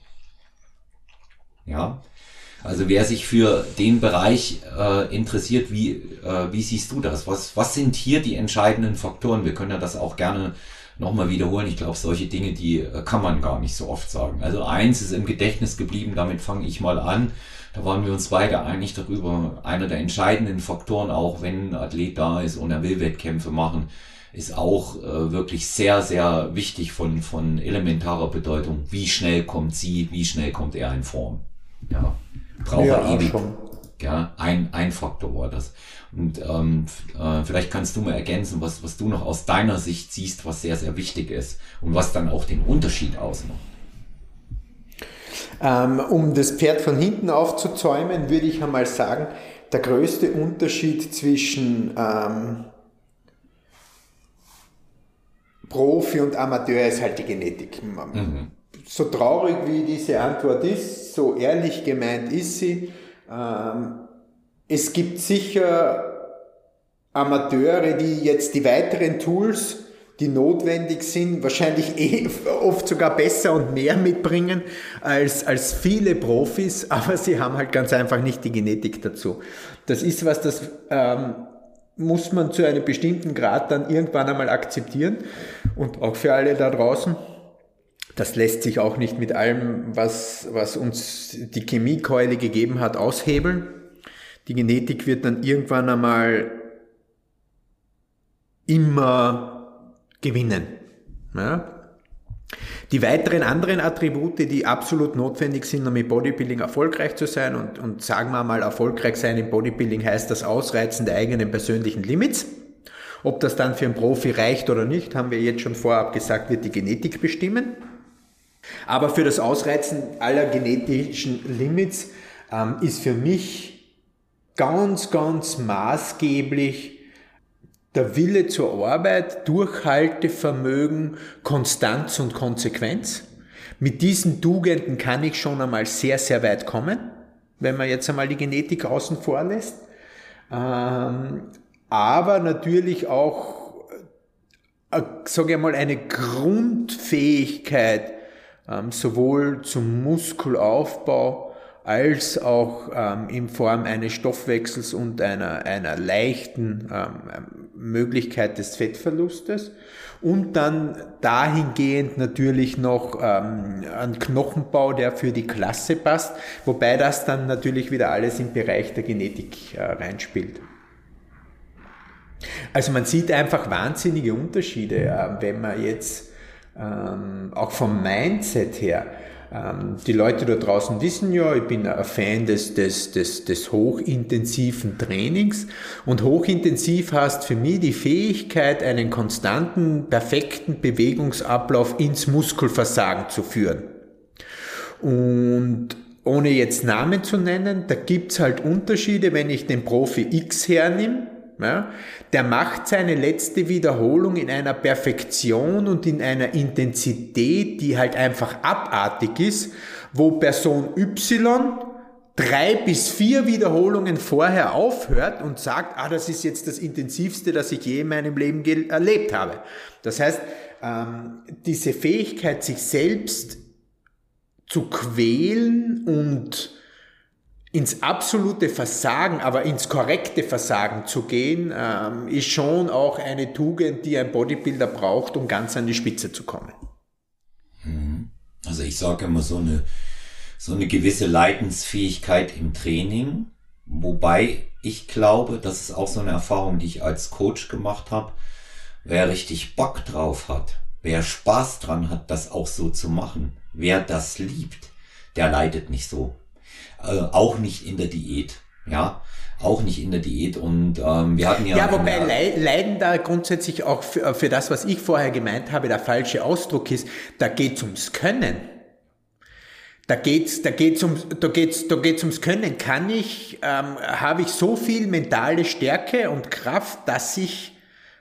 Ja, also wer sich für den Bereich interessiert, wie siehst du das? Was sind hier die entscheidenden Faktoren? Wir können ja das auch gerne nochmal wiederholen. Ich glaube, solche Dinge, die kann man gar nicht so oft sagen. Also eins ist im Gedächtnis geblieben, damit fange ich mal an. Da waren wir uns beide einig darüber. Einer der entscheidenden Faktoren, auch wenn ein Athlet da ist und er will Wettkämpfe machen, ist auch wirklich sehr, sehr wichtig von elementarer Bedeutung. Wie schnell kommt sie, wie schnell kommt er in Form? Ja, braucht er ewig. Schon. Ja, ein Faktor war das. Und vielleicht kannst du mal ergänzen, was du noch aus deiner Sicht siehst, was sehr, sehr wichtig ist und was dann auch den Unterschied ausmacht. Um das Pferd von hinten aufzuzäumen, würde ich einmal sagen, der größte Unterschied zwischen Profi und Amateur ist halt die Genetik. So traurig wie diese Antwort ist, so ehrlich gemeint ist sie. Es gibt sicher Amateure, die jetzt die weiteren Tools, die notwendig sind, wahrscheinlich oft sogar besser und mehr mitbringen als viele Profis, aber sie haben halt ganz einfach nicht die Genetik dazu. Das ist was, das muss man zu einem bestimmten Grad dann irgendwann einmal akzeptieren und auch für alle da draußen. Das lässt sich auch nicht mit allem, was uns die Chemiekeule gegeben hat, aushebeln. Die Genetik wird dann irgendwann einmal immer gewinnen. Ja? Die weiteren anderen Attribute, die absolut notwendig sind, um im Bodybuilding erfolgreich zu sein und sagen wir mal, erfolgreich sein im Bodybuilding heißt das Ausreizen der eigenen persönlichen Limits. Ob das dann für einen Profi reicht oder nicht, haben wir jetzt schon vorab gesagt, wird die Genetik bestimmen. Aber für das Ausreizen aller genetischen Limits ist für mich ganz, ganz maßgeblich der Wille zur Arbeit, Durchhaltevermögen, Konstanz und Konsequenz. Mit diesen Tugenden kann ich schon einmal sehr, sehr weit kommen, wenn man jetzt einmal die Genetik außen vor lässt. Aber natürlich auch, sage ich mal, eine Grundfähigkeit, sowohl zum Muskelaufbau als auch in Form eines Stoffwechsels und einer leichten Möglichkeit des Fettverlustes und dann dahingehend natürlich noch ein Knochenbau, der für die Klasse passt, wobei das dann natürlich wieder alles im Bereich der Genetik reinspielt. Also man sieht einfach wahnsinnige Unterschiede, wenn man jetzt auch vom Mindset her, die Leute da draußen wissen ja, ich bin ein Fan des hochintensiven Trainings und hochintensiv heißt für mich die Fähigkeit, einen konstanten, perfekten Bewegungsablauf ins Muskelversagen zu führen. Und ohne jetzt Namen zu nennen, da gibt's halt Unterschiede, wenn ich den Profi X hernehme, ja, der macht seine letzte Wiederholung in einer Perfektion und in einer Intensität, die halt einfach abartig ist, wo Person Y 3 bis 4 Wiederholungen vorher aufhört und sagt, das ist jetzt das Intensivste, das ich je in meinem Leben erlebt habe. Das heißt, diese Fähigkeit, sich selbst zu quälen und ins absolute Versagen, aber ins korrekte Versagen zu gehen, ist schon auch eine Tugend, die ein Bodybuilder braucht, um ganz an die Spitze zu kommen. Also ich sage immer so eine gewisse Leidensfähigkeit im Training, wobei ich glaube, das ist auch so eine Erfahrung, die ich als Coach gemacht habe, wer richtig Bock drauf hat, wer Spaß dran hat, das auch so zu machen, wer das liebt, der leidet nicht so. Auch nicht in der Diät, ja, auch nicht in der Diät und wir hatten ja... Ja, wobei Leiden da grundsätzlich auch für das, was ich vorher gemeint habe, der falsche Ausdruck ist, da geht's ums Können. Da geht's ums Können. Habe ich so viel mentale Stärke und Kraft, dass ich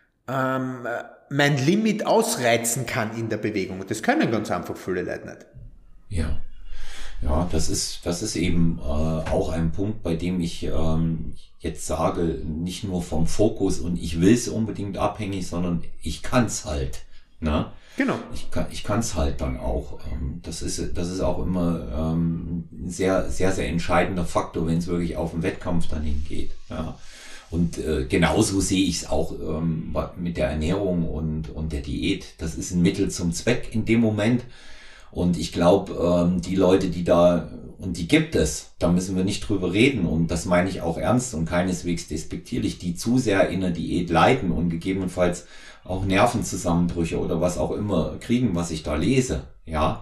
mein Limit ausreizen kann in der Bewegung. Und das können ganz einfach viele Leute nicht. Ja. Ja, das ist eben auch ein Punkt, bei dem ich jetzt sage, nicht nur vom Fokus und ich will es unbedingt abhängig, sondern ich kann's halt. Ne? Genau. Ich kann's halt dann auch. Das ist auch immer ein sehr, sehr, sehr entscheidender Faktor, wenn es wirklich auf den Wettkampf dann hingeht. Ja. Und genauso sehe ich es auch mit der Ernährung und der Diät. Das ist ein Mittel zum Zweck in dem Moment. Und ich glaube, die Leute, die da, und die gibt es, da müssen wir nicht drüber reden. Und das meine ich auch ernst und keineswegs despektierlich, die zu sehr in der Diät leiden und gegebenenfalls auch Nervenzusammenbrüche oder was auch immer kriegen, was ich da lese. Ja,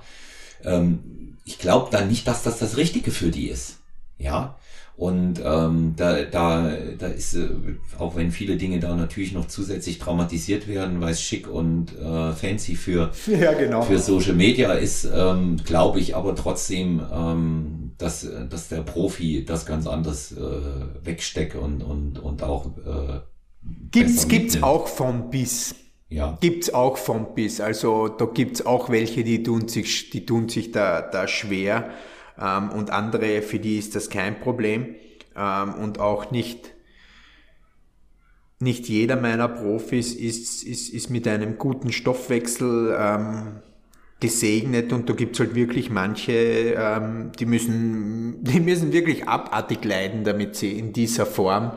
ich glaube dann nicht, dass das Richtige für die ist. Ja. Und da ist, auch wenn viele Dinge da natürlich noch zusätzlich dramatisiert werden, weil es schick und fancy für Social Media ist, glaube ich aber trotzdem, dass der Profi das ganz anders wegsteckt und auch gibt's auch von bis. Ja. Gibt's auch von bis. Also da gibt's auch welche, die tun sich da schwer. Und andere, für die ist das kein Problem. Und auch nicht jeder meiner Profis ist mit einem guten Stoffwechsel gesegnet. Und da gibt's halt wirklich manche, die müssen wirklich abartig leiden, damit sie in dieser Form,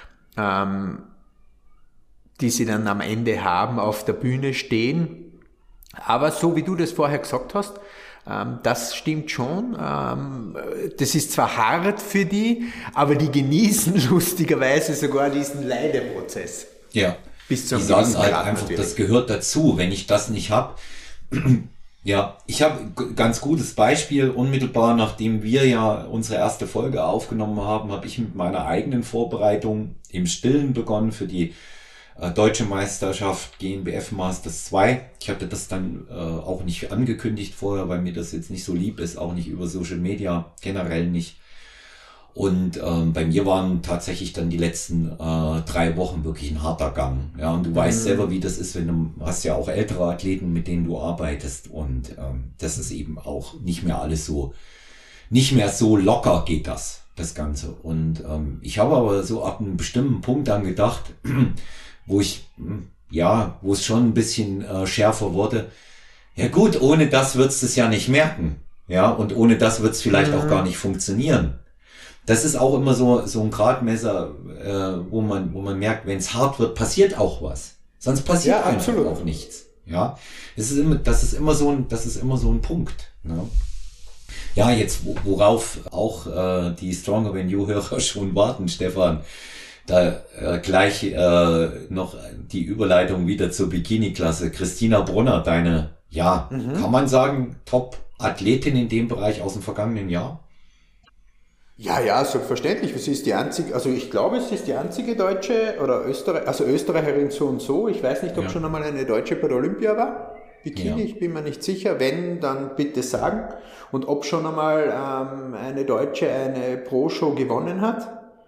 die sie dann am Ende haben, auf der Bühne stehen. Aber so wie du das vorher gesagt hast, das stimmt schon. Das ist zwar hart für die, aber die genießen lustigerweise sogar diesen Leideprozess. Ja. Bis zum die sagen gewissen halt Grad einfach, natürlich. das gehört dazu. Wenn ich das nicht habe, ja, ich habe ganz gutes Beispiel. Unmittelbar nachdem wir ja unsere erste Folge aufgenommen haben, habe ich mit meiner eigenen Vorbereitung im Stillen begonnen für die Deutsche Meisterschaft GNBF Masters 2. Ich hatte das dann auch nicht angekündigt vorher, weil mir das jetzt nicht so lieb ist, auch nicht über Social Media, generell nicht. Und bei mir waren tatsächlich dann die letzten 3 Wochen wirklich ein harter Gang. Ja, und du weißt selber, wie das ist, wenn du hast ja auch ältere Athleten, mit denen du arbeitest. Und das ist eben auch nicht mehr so locker geht das Ganze. Und ich habe aber so ab einem bestimmten Punkt dann gedacht, wo es schon ein bisschen schärfer wurde. Ja gut, ohne das wird's das ja nicht merken. Ja, und ohne das wird's vielleicht auch gar nicht funktionieren. Das ist auch immer so ein Gradmesser, wo man merkt, wenn es hart wird, passiert auch was. Sonst passiert einfach auch nichts. Ja, das ist immer so ein Punkt. Ne? Ja, jetzt worauf auch die Stronger Than You Hörer schon warten, Stefan. Da gleich noch die Überleitung wieder zur Bikini-Klasse. Christina Brunner, deine, kann man sagen, Top-Athletin in dem Bereich aus dem vergangenen Jahr? Ja, selbstverständlich. Sie ist die einzige, also ich glaube, sie ist die einzige Deutsche oder Österreicherin so und so. Ich weiß nicht, ob schon einmal eine Deutsche bei der Olympia war. Bikini, ich bin mir nicht sicher. Wenn, dann bitte sagen. Und ob schon einmal eine Deutsche eine Pro-Show gewonnen hat.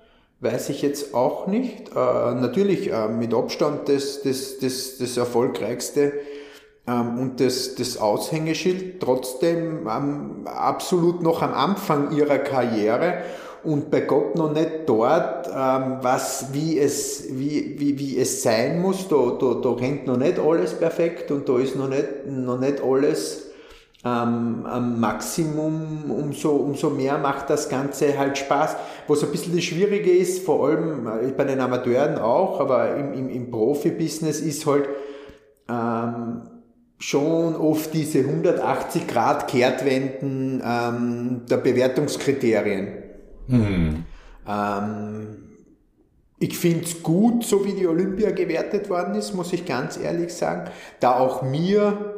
weiß ich jetzt auch nicht. Natürlich mit Abstand das erfolgreichste und das Aushängeschild, trotzdem absolut noch am Anfang ihrer Karriere und bei Gott noch nicht dort, wie es sein muss. Da rennt noch nicht alles perfekt und da ist noch nicht alles am Maximum. Umso mehr macht das Ganze halt Spaß. Was ein bisschen das Schwierige ist, vor allem bei den Amateuren auch, aber im Profibusiness ist halt schon oft diese 180-Grad-Kehrtwenden der Bewertungskriterien. Ich finde es gut, so wie die Olympia gewertet worden ist, muss ich ganz ehrlich sagen, da auch mir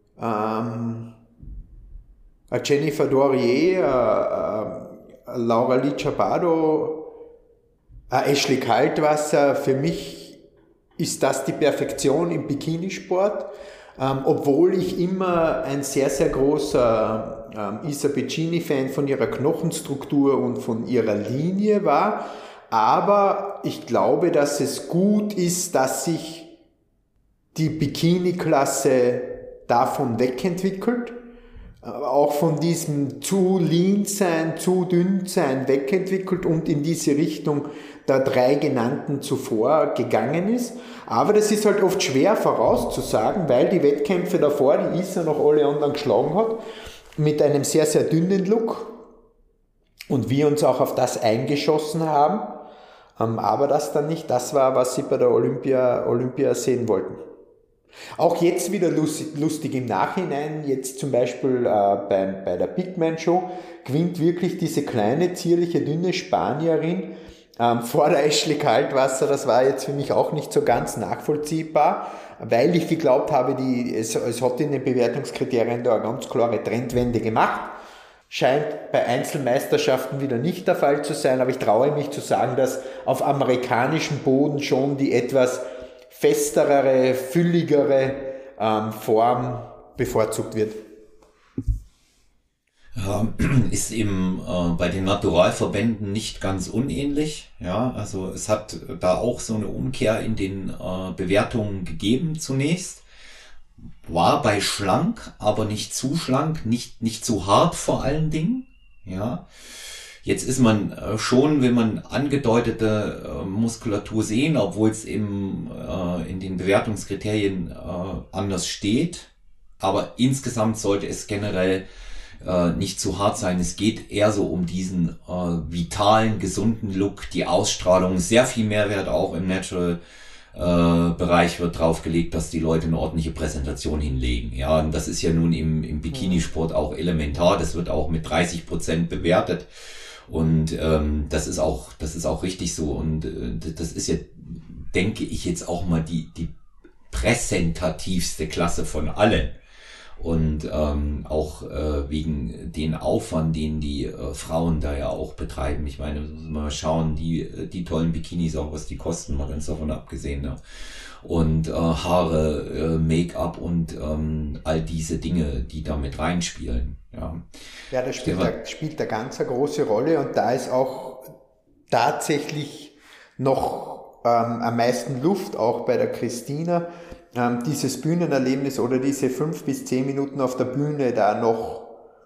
Jennifer Dorier, Laura Licciardo, Ashley Kaltwasser, für mich ist das die Perfektion im Bikinisport, obwohl ich immer ein sehr, sehr großer Isa Piccini-Fan von ihrer Knochenstruktur und von ihrer Linie war, aber ich glaube, dass es gut ist, dass sich die Bikini-Klasse davon wegentwickelt, auch von diesem zu lean sein, zu dünn sein wegentwickelt und in diese Richtung der 3 genannten zuvor gegangen ist. Aber das ist halt oft schwer vorauszusagen, weil die Wettkämpfe davor, die Isa noch alle anderen geschlagen hat, mit einem sehr, sehr dünnen Look und wir uns auch auf das eingeschossen haben, aber das dann nicht das war, was sie bei der Olympia sehen wollten. Auch jetzt wieder lustig im Nachhinein, jetzt zum Beispiel bei der Big Man Show, gewinnt wirklich diese kleine, zierliche, dünne Spanierin vor der Ashley Kaltwasser. Das war jetzt für mich auch nicht so ganz nachvollziehbar, weil ich geglaubt habe, es hat in den Bewertungskriterien da eine ganz klare Trendwende gemacht. Scheint bei Einzelmeisterschaften wieder nicht der Fall zu sein, aber ich traue mich zu sagen, dass auf amerikanischem Boden schon die etwas festerere, fülligere Form bevorzugt wird. Ja, ist eben bei den Naturalverbänden nicht ganz unähnlich. Ja, also es hat da auch so eine Umkehr in den Bewertungen gegeben zunächst. War bei schlank, aber nicht zu schlank, nicht zu hart vor allen Dingen. Ja. Jetzt ist man schon, wenn man angedeutete Muskulatur sehen, obwohl es eben in den Bewertungskriterien anders steht. Aber insgesamt sollte es generell nicht zu hart sein. Es geht eher so um diesen vitalen, gesunden Look, die Ausstrahlung, sehr viel Mehrwert auch im Natural Bereich wird draufgelegt, dass die Leute eine ordentliche Präsentation hinlegen. Ja, und das ist ja nun im Bikinisport auch elementar. Das wird auch mit 30% bewertet. Und das ist auch richtig so. Und das ist ja, denke ich, jetzt auch mal die präsentativste Klasse von allen. Und auch wegen den Aufwand, den die Frauen da ja auch betreiben. Ich meine, mal schauen, die tollen Bikinis auch, was die kosten, mal ganz davon abgesehen. Ne? Und Haare, Make-up und all diese Dinge, die da mit reinspielen. Ja, das spielt eine ganz große Rolle und da ist auch tatsächlich noch am meisten Luft, auch bei der Christina, dieses Bühnenerlebnis oder diese 5 bis 10 Minuten auf der Bühne da noch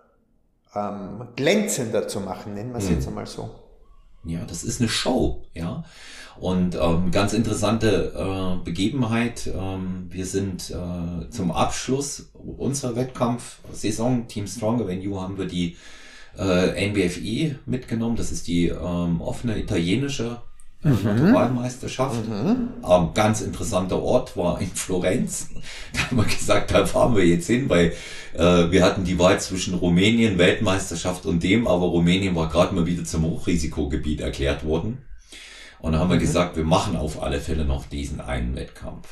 glänzender zu machen, nennen wir es jetzt einmal so. Ja, das ist eine Show, ja. Und ganz interessante Begebenheit. Wir sind zum Abschluss unserer Wettkampfsaison, Team Stronger Than You, haben wir die NBFI mitgenommen. Das ist die offene italienische Naturalmeisterschaft. Ganz interessanter Ort war in Florenz. Da haben wir gesagt, da fahren wir jetzt hin, weil wir hatten die Wahl zwischen Rumänien, Weltmeisterschaft und dem, aber Rumänien war gerade mal wieder zum Hochrisikogebiet erklärt worden. Und da haben wir gesagt, wir machen auf alle Fälle noch diesen einen Wettkampf.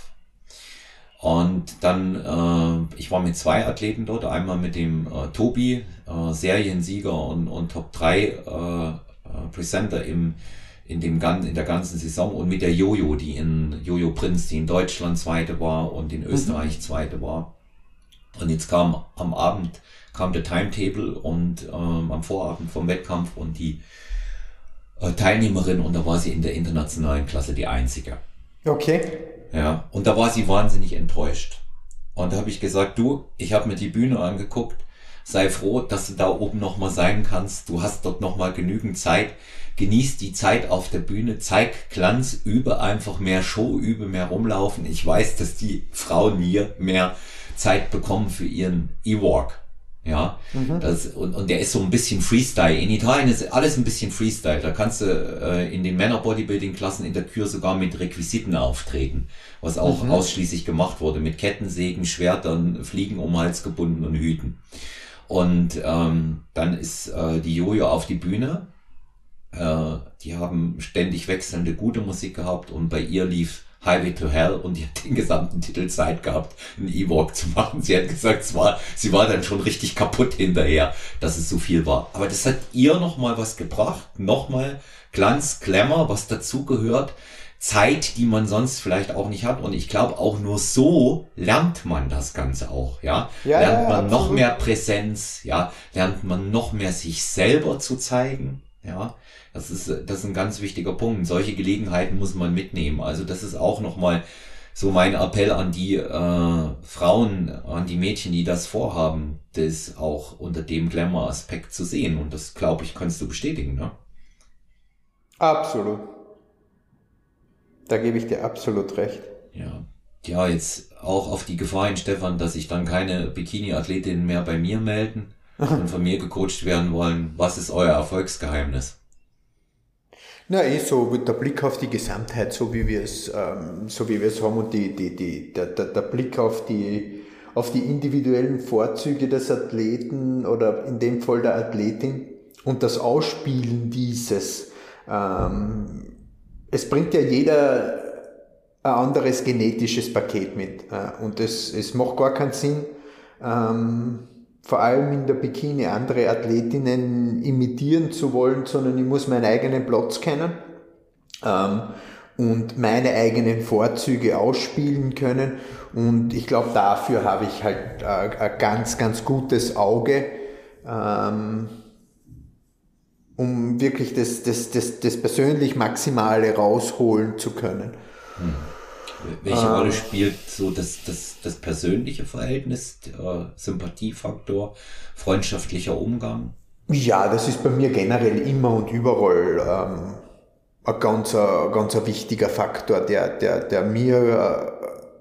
Und dann, ich war mit 2 Athleten dort, einmal mit dem Tobi, Seriensieger und Top 3 Presenter in der ganzen Saison, und mit der Jojo, Jojo Prinz, die in Deutschland Zweite war und in Österreich Zweite war. Und jetzt kam am Abend der Timetable und am Vorabend vom Wettkampf, und die Teilnehmerin und da war sie in der internationalen Klasse die einzige. Okay. Ja, und da war sie wahnsinnig enttäuscht. Und da habe ich gesagt, du, ich habe mir die Bühne angeguckt, sei froh, dass du da oben nochmal sein kannst. Du hast dort nochmal genügend Zeit. Genieß die Zeit auf der Bühne, zeig Glanz, übe einfach mehr Show, übe mehr rumlaufen. Ich weiß, dass die Frauen hier mehr Zeit bekommen für ihren E-Walk. Ja, und der ist so ein bisschen Freestyle. In Italien ist alles ein bisschen Freestyle. Da kannst du in den Männer-Bodybuilding-Klassen in der Kür sogar mit Requisiten auftreten, was auch ausschließlich gemacht wurde, mit Kettensägen, Schwertern, Fliegen um den Hals gebunden und Hüten. Und dann ist die Jojo auf die Bühne. Die haben ständig wechselnde gute Musik gehabt und bei ihr lief Highway to Hell und die hat den gesamten Titel Zeit gehabt, einen E-Walk zu machen. Sie hat gesagt, sie war dann schon richtig kaputt hinterher, dass es so viel war. Aber das hat ihr nochmal was gebracht, nochmal Glanz, Glamour, was dazugehört, Zeit, die man sonst vielleicht auch nicht hat. Und ich glaube, auch nur so lernt man das Ganze auch, ja. Lernt man noch mehr Präsenz, ja, lernt man noch mehr sich selber zu zeigen, ja. Das ist ein ganz wichtiger Punkt. Solche Gelegenheiten muss man mitnehmen. Also das ist auch nochmal so mein Appell an die Frauen, an die Mädchen, die das vorhaben, das auch unter dem Glamour-Aspekt zu sehen. Und das, glaube ich, kannst du bestätigen, ne? Absolut. Da gebe ich dir absolut recht. Ja. Ja, jetzt auch auf die Gefahr hin, Stefan, dass sich dann keine Bikini-Athletinnen mehr bei mir melden und von mir gecoacht werden wollen. Was ist euer Erfolgsgeheimnis? Na, so mit der Blick auf die Gesamtheit, so wie wir es haben und der Blick auf die individuellen Vorzüge des Athleten oder in dem Fall der Athletin und das Ausspielen dieses. Es bringt ja jeder ein anderes genetisches Paket mit und es macht gar keinen Sinn, vor allem in der Bikini andere Athletinnen imitieren zu wollen, sondern ich muss meinen eigenen Platz kennen und meine eigenen Vorzüge ausspielen können. Und ich glaube, dafür habe ich halt ein ganz, ganz gutes Auge, um wirklich das persönlich Maximale rausholen zu können. Welche Rolle spielt so das persönliche Verhältnis, Sympathiefaktor, freundschaftlicher Umgang? Ja, das ist bei mir generell immer und überall ein ganz wichtiger Faktor, der mir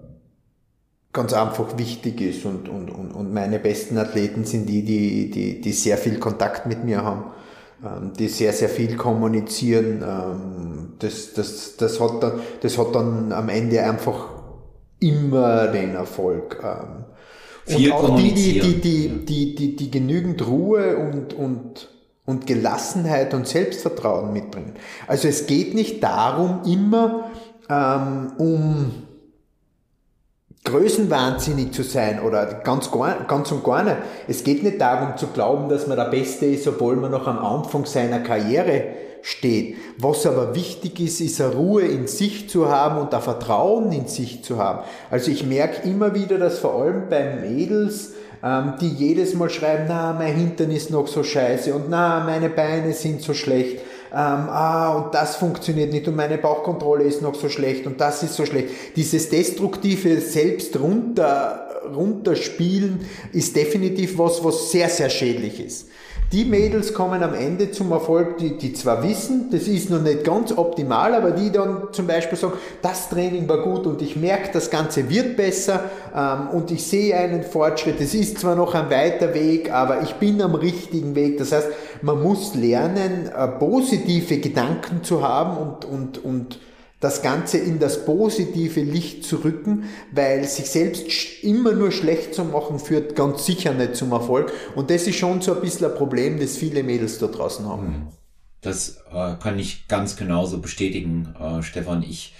ganz einfach wichtig ist und meine besten Athleten sind die sehr viel Kontakt mit mir haben, die sehr, sehr viel kommunizieren. Das hat dann am Ende einfach immer den Erfolg. Viel und auch die genügend Ruhe und Gelassenheit und Selbstvertrauen mitbringen. Also es geht nicht darum, immer um größenwahnsinnig zu sein oder ganz und gar nicht. Es geht nicht darum zu glauben, dass man der Beste ist, obwohl man noch am Anfang seiner Karriere steht. Was aber wichtig ist eine Ruhe in sich zu haben und ein Vertrauen in sich zu haben. Also ich merke immer wieder, dass vor allem bei Mädels, die jedes Mal schreiben, na, mein Hintern ist noch so scheiße und na, meine Beine sind so schlecht, und das funktioniert nicht und meine Bauchkontrolle ist noch so schlecht und das ist so schlecht. Dieses destruktive Selbst runterspielen ist definitiv was sehr, sehr schädlich ist. Die Mädels kommen am Ende zum Erfolg, die zwar wissen, das ist noch nicht ganz optimal, aber die dann zum Beispiel sagen, das Training war gut und ich merke, das Ganze wird besser und ich sehe einen Fortschritt. Es ist zwar noch ein weiter Weg, aber ich bin am richtigen Weg. Das heißt, man muss lernen, positive Gedanken zu haben und das Ganze in das positive Licht zu rücken, weil sich selbst immer nur schlecht zu machen führt ganz sicher nicht zum Erfolg. Und das ist schon so ein bisschen ein Problem, das viele Mädels da draußen haben. Das kann ich ganz genauso bestätigen, Stefan. Ich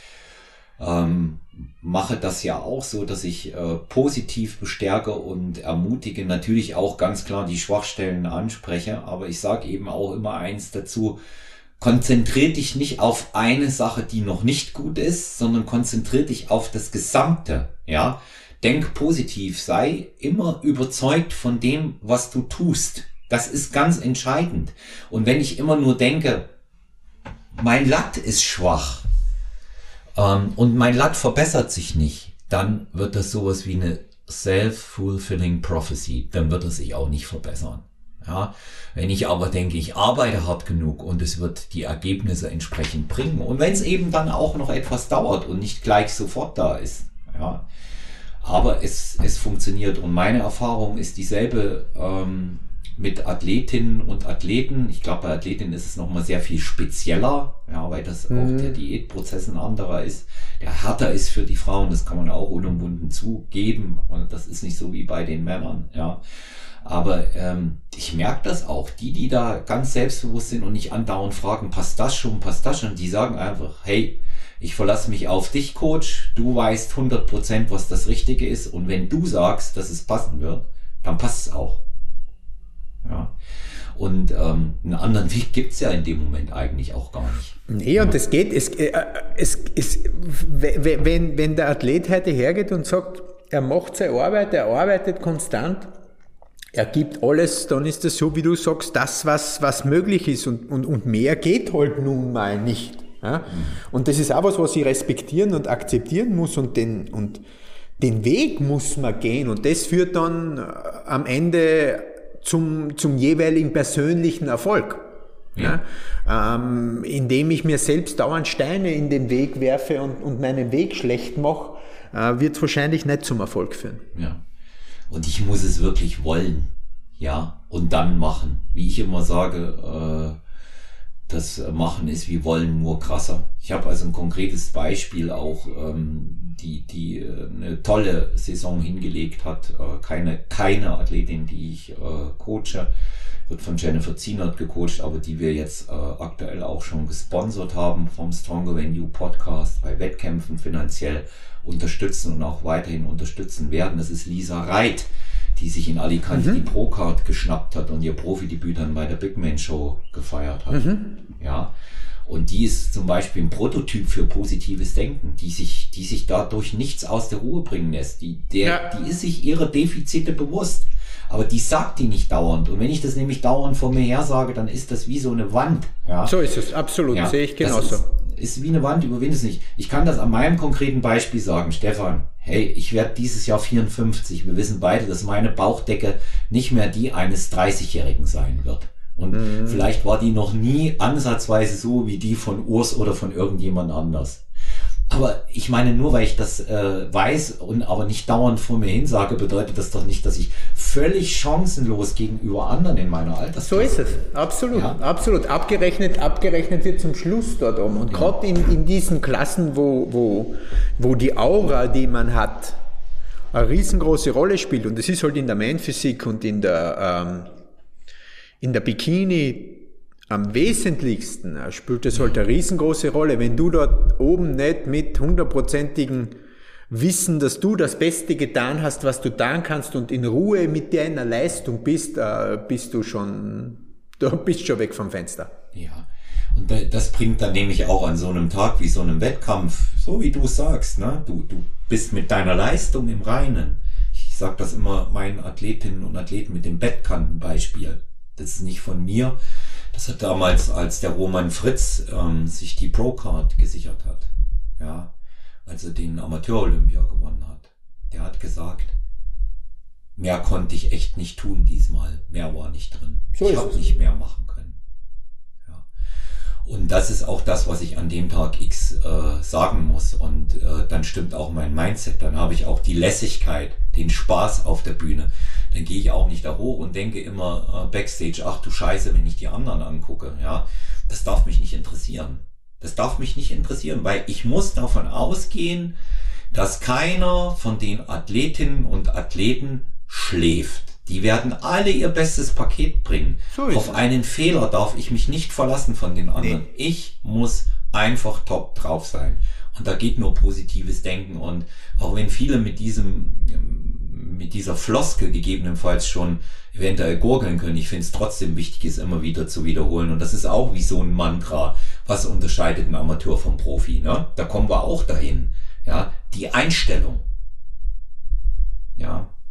mache das ja auch so, dass ich positiv bestärke und ermutige, natürlich auch ganz klar die Schwachstellen anspreche, aber ich sage eben auch immer eins dazu: Konzentrier dich nicht auf eine Sache, die noch nicht gut ist, sondern konzentrier dich auf das Gesamte, ja. Denk positiv, sei immer überzeugt von dem, was du tust. Das ist ganz entscheidend. Und wenn ich immer nur denke, mein Latt ist schwach und mein Latt verbessert sich nicht, dann wird das sowas wie eine self-fulfilling prophecy, dann wird es sich auch nicht verbessern. Ja, wenn ich aber denke, ich arbeite hart genug und es wird die Ergebnisse entsprechend bringen und wenn es eben dann auch noch etwas dauert und nicht gleich sofort da ist, ja, aber es funktioniert und meine Erfahrung ist dieselbe mit Athletinnen und Athleten. Ich glaube, bei Athletinnen ist es nochmal sehr viel spezieller, ja, weil das auch der Diätprozess ein anderer ist, der härter ist für die Frauen, das kann man auch unumwunden zugeben und das ist nicht so wie bei den Männern, ja. Aber ich merke das auch, die da ganz selbstbewusst sind und nicht andauernd fragen, passt das schon, die sagen einfach, hey, ich verlasse mich auf dich, Coach, du weißt 100%, was das Richtige ist und wenn du sagst, dass es passen wird, dann passt es auch. Ja. Und einen anderen Weg gibt's ja in dem Moment eigentlich auch gar nicht. Nee, und es geht, wenn der Athlet heute hergeht und sagt, er macht seine Arbeit, er arbeitet konstant, er gibt alles, dann ist das so, wie du sagst, das, was möglich ist und mehr geht halt nun mal nicht. Ja? Und das ist auch was ich respektieren und akzeptieren muss und den Weg muss man gehen und das führt dann am Ende zum jeweiligen persönlichen Erfolg. Ja. Indem ich mir selbst dauernd Steine in den Weg werfe und meinen Weg schlecht mache, wird es wahrscheinlich nicht zum Erfolg führen. Ja. Und ich muss es wirklich wollen, ja, und dann machen. Wie ich immer sage, das Machen ist wie Wollen, nur krasser. Ich habe also ein konkretes Beispiel auch, die eine tolle Saison hingelegt hat. Keine Athletin, die ich coache, wird von Jennifer Zienert gecoacht, aber die wir jetzt aktuell auch schon gesponsert haben vom Stronger Than You Podcast, bei Wettkämpfen finanziell unterstützen und auch weiterhin unterstützen werden. Das ist Lisa Reit, die sich in Alicante die Pro-Card geschnappt hat und ihr Profidebüt dann bei der Big Man Show gefeiert hat. Ja. Und die ist zum Beispiel ein Prototyp für positives Denken, die sich dadurch nichts aus der Ruhe bringen lässt. Die ist sich ihrer Defizite bewusst. Aber die sagt die nicht dauernd. Und wenn ich das nämlich dauernd vor mir her sage, dann ist das wie so eine Wand. Ja? So ist es, absolut, ja, sehe ich genauso. Ist wie eine Wand, überwinde es nicht. Ich kann das an meinem konkreten Beispiel sagen, Stefan, hey, ich werde dieses Jahr 54. Wir wissen beide, dass meine Bauchdecke nicht mehr die eines 30-Jährigen sein wird. Und vielleicht war die noch nie ansatzweise so wie die von Urs oder von irgendjemand anders. Aber ich meine, nur weil ich das weiß und aber nicht dauernd vor mir hin sage, bedeutet das doch nicht, dass ich völlig chancenlos gegenüber anderen in meiner Altersklasse. So ist es, absolut, ja. Absolut. Abgerechnet wird zum Schluss dort um. Und gerade in diesen Klassen, wo die Aura, die man hat, eine riesengroße Rolle spielt, und das ist halt in der Man-Physik und in der Bikini am wesentlichsten spielt es halt eine riesengroße Rolle. Wenn du dort oben nicht mit 100%igem Wissen, dass du das Beste getan hast, was du tun kannst und in Ruhe mit deiner Leistung bist, bist du schon weg vom Fenster. Ja, und das bringt dann nämlich auch an so einem Tag wie so einem Wettkampf, so wie du sagst, ne? Du bist mit deiner Leistung im Reinen. Ich sage das immer meinen Athletinnen und Athleten mit dem Bettkantenbeispiel. Das ist nicht von mir. Das hat damals, als der Roman Fritz sich die Pro-Card gesichert hat, ja, als er den Amateur-Olympia gewonnen hat. Der hat gesagt, mehr konnte ich echt nicht tun diesmal. Mehr war nicht drin. Ich habe nicht mehr machen können. Ja. Und das ist auch das, was ich an dem Tag X sagen muss. Und dann stimmt auch mein Mindset. Dann habe ich auch die Lässigkeit, den Spaß auf der Bühne. Dann gehe ich auch nicht da hoch und denke immer Backstage, ach du Scheiße, wenn ich die anderen angucke. Ja, das darf mich nicht interessieren. Das darf mich nicht interessieren, weil ich muss davon ausgehen, dass keiner von den Athletinnen und Athleten schläft. Die werden alle ihr bestes Paket bringen. So auf einen Fehler darf ich mich nicht verlassen von den anderen. Nee. Ich muss einfach top drauf sein. Und da geht nur positives Denken. Und auch wenn viele mit dieser Floskel gegebenenfalls schon eventuell gurgeln können, ich finde es trotzdem wichtig, es immer wieder zu wiederholen. Und das ist auch wie so ein Mantra. Was unterscheidet ein Amateur vom Profi? Ne? Da kommen wir auch dahin. Ja, die Einstellung. Ja.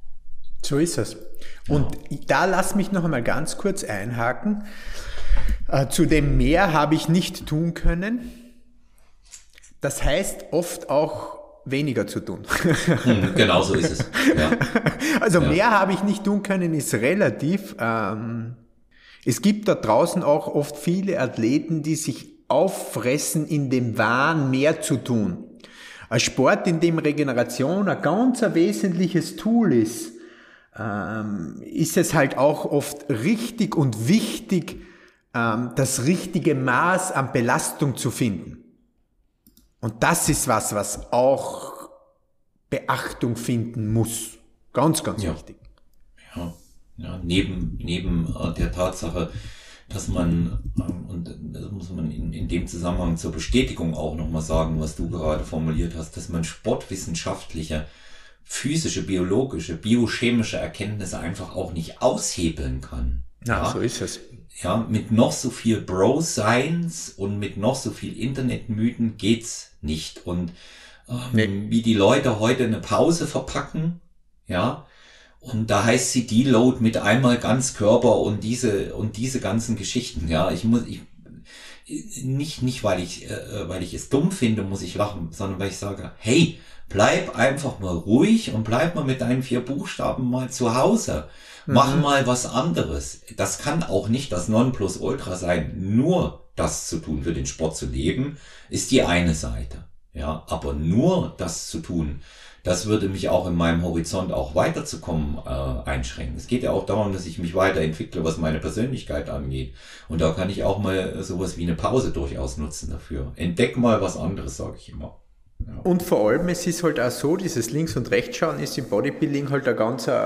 So ist es. Und da lass mich noch einmal ganz kurz einhaken. Zu dem mehr habe ich nicht tun können. Das heißt oft auch weniger zu tun. Genau so ist es. Ja. Also mehr habe ich nicht tun können, ist relativ. Es gibt da draußen auch oft viele Athleten, die sich auffressen in dem Wahn, mehr zu tun. Ein Sport, in dem Regeneration ein ganz wesentliches Tool ist es halt auch oft richtig und wichtig, das richtige Maß an Belastung zu finden. Und das ist was auch Beachtung finden muss. Ganz, ganz wichtig. Ja, neben der Tatsache, dass man, und das muss man in dem Zusammenhang zur Bestätigung auch nochmal sagen, was du gerade formuliert hast, dass man sportwissenschaftliche, physische, biologische, biochemische Erkenntnisse einfach auch nicht aushebeln kann. Ja, so ist es. Ja, mit noch so viel Bro-Science und mit noch so viel Internetmythen geht's nicht. Und wie die Leute heute eine Pause verpacken, ja, und da heißt sie Deload mit einmal Ganzkörper und diese ganzen Geschichten, ja, nicht weil ich es dumm finde, muss ich lachen, sondern weil ich sage, hey, bleib einfach mal ruhig und bleib mal mit deinen 4 Buchstaben mal zu Hause. Mach mal was anderes. Das kann auch nicht das Nonplusultra sein. Nur das zu tun, für den Sport zu leben, ist die eine Seite. Ja, aber nur das zu tun, das würde mich auch in meinem Horizont auch weiterzukommen einschränken. Es geht ja auch darum, dass ich mich weiterentwickle, was meine Persönlichkeit angeht. Und da kann ich auch mal sowas wie eine Pause durchaus nutzen dafür. Entdeck mal was anderes, sage ich immer. Ja. Und vor allem, es ist halt auch so, dieses Links- und Rechtsschauen ist im Bodybuilding halt eine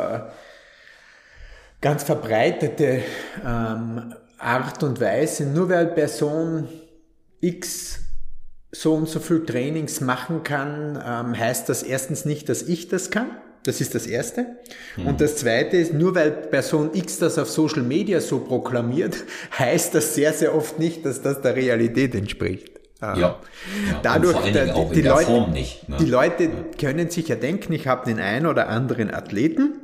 ganz verbreitete Art und Weise. Nur weil Person X so und so viel Trainings machen kann, heißt das erstens nicht, dass ich das kann. Das ist das Erste. Und das Zweite ist, nur weil Person X das auf Social Media so proklamiert, heißt das sehr, sehr oft nicht, dass das der Realität entspricht. Ja. Dadurch, und vor allen Dingen auch in der Form nicht. Ne? Die Leute können sich ja denken, ich habe den einen oder anderen Athleten,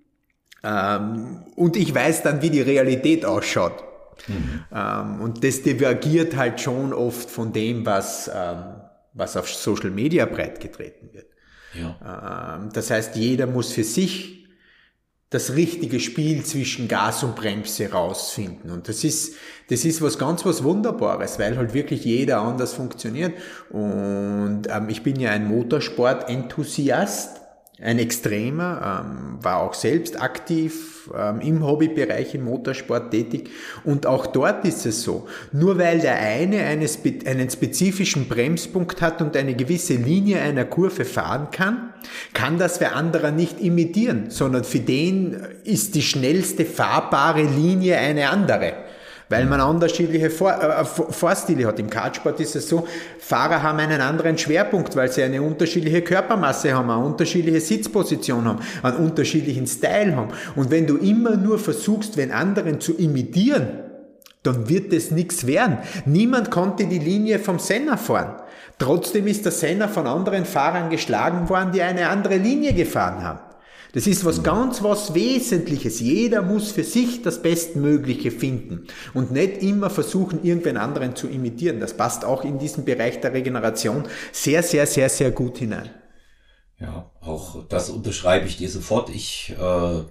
und ich weiß dann, wie die Realität ausschaut. Und das divergiert halt schon oft von dem, was auf Social Media breitgetreten wird. Ja. Das heißt, jeder muss für sich das richtige Spiel zwischen Gas und Bremse rausfinden. Und das ist was Wunderbares, weil halt wirklich jeder anders funktioniert. Und ich bin ja ein Motorsport-Enthusiast, ein Extremer, war auch selbst aktiv im Hobbybereich im Motorsport tätig, und auch dort ist es so, nur weil der eine einen spezifischen Bremspunkt hat und eine gewisse Linie einer Kurve fahren kann das für andere nicht imitieren, sondern für den ist die schnellste fahrbare Linie eine andere. Weil man unterschiedliche Fahrstile hat. Im Kartsport ist es so, Fahrer haben einen anderen Schwerpunkt, weil sie eine unterschiedliche Körpermasse haben, eine unterschiedliche Sitzposition haben, einen unterschiedlichen Style haben. Und wenn du immer nur versuchst, den anderen zu imitieren, dann wird es nichts werden. Niemand konnte die Linie vom Senna fahren. Trotzdem ist der Senna von anderen Fahrern geschlagen worden, die eine andere Linie gefahren haben. Das ist was Wesentliches. Jeder muss für sich das Bestmögliche finden und nicht immer versuchen, irgendwen anderen zu imitieren. Das passt auch in diesen Bereich der Regeneration sehr, sehr, sehr, sehr gut hinein. Ja, auch das unterschreibe ich dir sofort. Ich war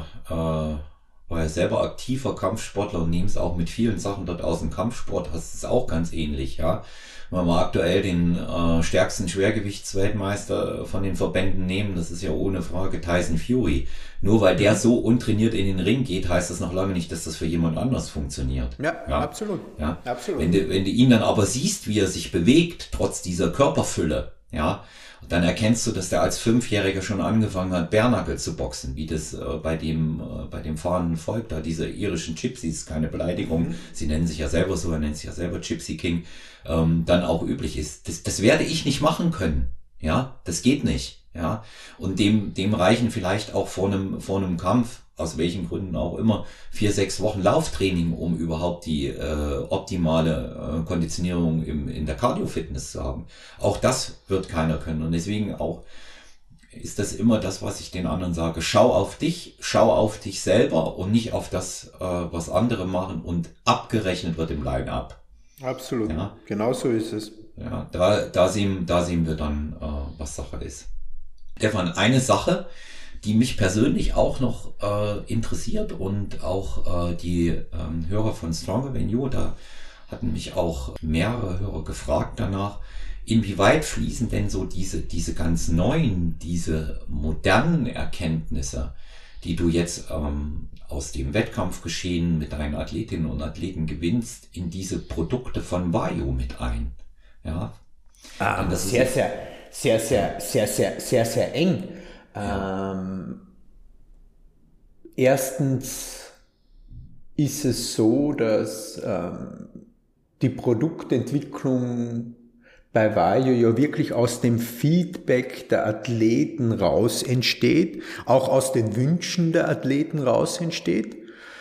ja selber aktiver Kampfsportler und nehme es auch mit vielen Sachen dort aus dem Kampfsport. Das ist auch ganz ähnlich, ja. Wenn wir aktuell den stärksten Schwergewichtsweltmeister von den Verbänden nehmen, das ist ja ohne Frage Tyson Fury. Nur weil der so untrainiert in den Ring geht, heißt das noch lange nicht, dass das für jemand anders funktioniert. Ja, absolut. Ja. Absolut. Wenn du ihn dann aber siehst, wie er sich bewegt, trotz dieser Körperfülle, ja, dann erkennst du, dass der als 5-Jähriger schon angefangen hat, Bärnackel zu boxen, wie das bei dem fahrenden Volk da, diese irischen Gypsies, keine Beleidigung, sie nennen sich ja selber so, er nennt sich ja selber Gypsy King, dann auch üblich ist. Das werde ich nicht machen können, ja, das geht nicht, ja, und dem reichen vielleicht auch vor einem Kampf, aus welchen Gründen auch immer, 4-6 Wochen Lauftraining, um überhaupt die optimale Konditionierung in der Cardio-Fitness zu haben. Auch das wird keiner können. Und deswegen auch ist das immer das, was ich den anderen sage. Schau auf dich selber und nicht auf das, was andere machen, und abgerechnet wird im Line-Up. Absolut, ja? Genau so ist es. Ja, da sehen wir dann, was Sache ist. Stefan, eine Sache, die mich persönlich auch noch interessiert und auch die Hörer von Stronger Than You, da hatten mich auch mehrere Hörer gefragt danach, inwieweit fließen denn so diese ganz neuen, diese modernen Erkenntnisse, die du jetzt aus dem Wettkampfgeschehen mit deinen Athletinnen und Athleten gewinnst, in diese Produkte von Vayu mit ein? Ja. Das ist sehr eng. Ja. Erstens ist es so, dass die Produktentwicklung bei Vayu ja wirklich aus dem Feedback der Athleten raus entsteht, auch aus den Wünschen der Athleten raus entsteht.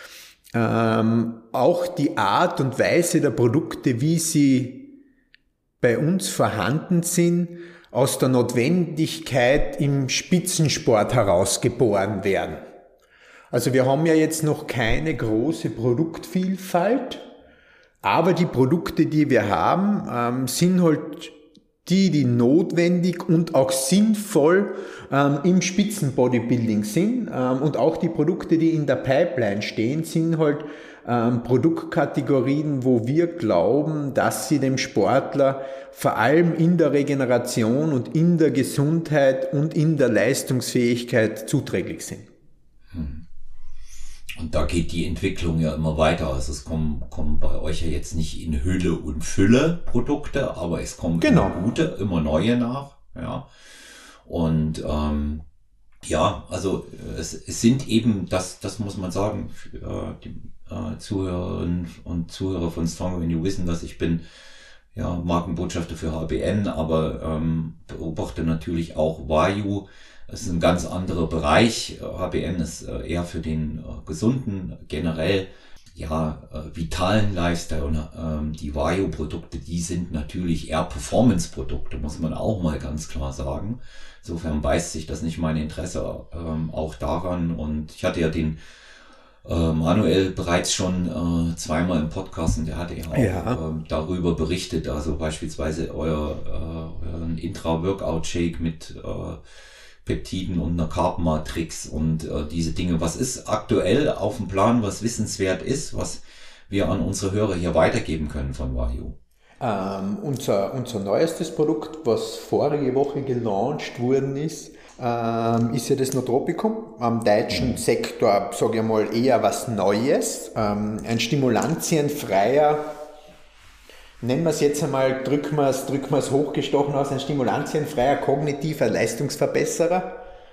Auch die Art und Weise der Produkte, wie sie bei uns vorhanden sind, aus der Notwendigkeit im Spitzensport herausgeboren werden. Also wir haben ja jetzt noch keine große Produktvielfalt, aber die Produkte, die wir haben, sind halt die notwendig und auch sinnvoll im Spitzenbodybuilding sind. Und auch die Produkte, die in der Pipeline stehen, sind halt Produktkategorien, wo wir glauben, dass sie dem Sportler vor allem in der Regeneration und in der Gesundheit und in der Leistungsfähigkeit zuträglich sind. Und da geht die Entwicklung ja immer weiter. Also es kommen bei euch ja jetzt nicht in Hülle und Fülle Produkte, aber es kommen immer gute, immer neue nach. Ja. Und also es sind eben, das muss man sagen, die Zuhörerinnen und Zuhörer von Stronger Than You wissen, dass ich bin Markenbotschafter für HBN, aber beobachte natürlich auch Vayu. Es ist ein ganz anderer Bereich. HBN ist eher für den gesunden, generell vitalen Lifestyle, und die Vayu-Produkte, die sind natürlich eher Performance-Produkte, muss man auch mal ganz klar sagen. Insofern beißt sich das nicht mein Interesse auch daran, und ich hatte ja den Manuel bereits schon zweimal im Podcast, und der hatte ja auch darüber berichtet, also beispielsweise euren Intra-Workout-Shake mit Peptiden und einer Carb-Matrix und diese Dinge. Was ist aktuell auf dem Plan, was wissenswert ist, was wir an unsere Hörer hier weitergeben können von Vayu? Unser neuestes Produkt, was vorige Woche gelauncht worden ist ja das Nootropicum. Am deutschen Sektor, sage ich mal, eher was Neues. Ein stimulantienfreier, nennen wir es jetzt einmal, drücken wir es hochgestochen aus, ein stimulantienfreier kognitiver Leistungsverbesserer.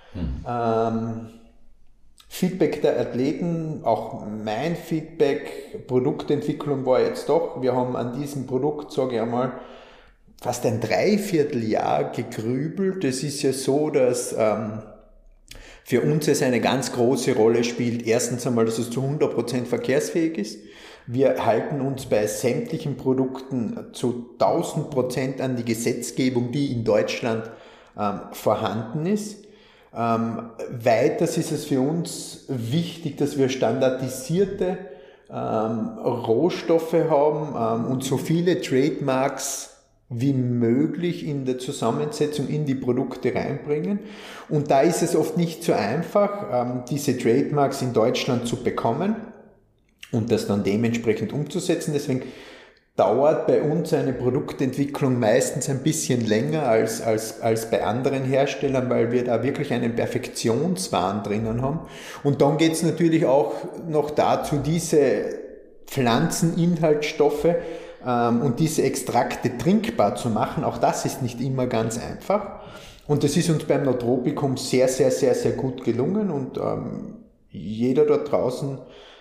Feedback der Athleten, auch mein Feedback, Produktentwicklung war jetzt doch, wir haben an diesem Produkt, sage ich einmal, fast ein Dreivierteljahr gegrübelt. Es ist ja so, dass für uns es eine ganz große Rolle spielt. Erstens einmal, dass es zu 100% verkehrsfähig ist. Wir halten uns bei sämtlichen Produkten zu 1000% an die Gesetzgebung, die in Deutschland vorhanden ist. Weiters ist es für uns wichtig, dass wir standardisierte Rohstoffe haben und so viele Trademarks wie möglich in der Zusammensetzung in die Produkte reinbringen. Und da ist es oft nicht so einfach, diese Trademarks in Deutschland zu bekommen und das dann dementsprechend umzusetzen. Deswegen dauert bei uns eine Produktentwicklung meistens ein bisschen länger als bei anderen Herstellern, weil wir da wirklich einen Perfektionswahn drinnen haben. Und dann geht es natürlich auch noch dazu, diese Pflanzeninhaltsstoffe und diese Extrakte trinkbar zu machen. Auch das ist nicht immer ganz einfach. Und das ist uns beim Nootropicum sehr, sehr, sehr, sehr gut gelungen. Und jeder dort draußen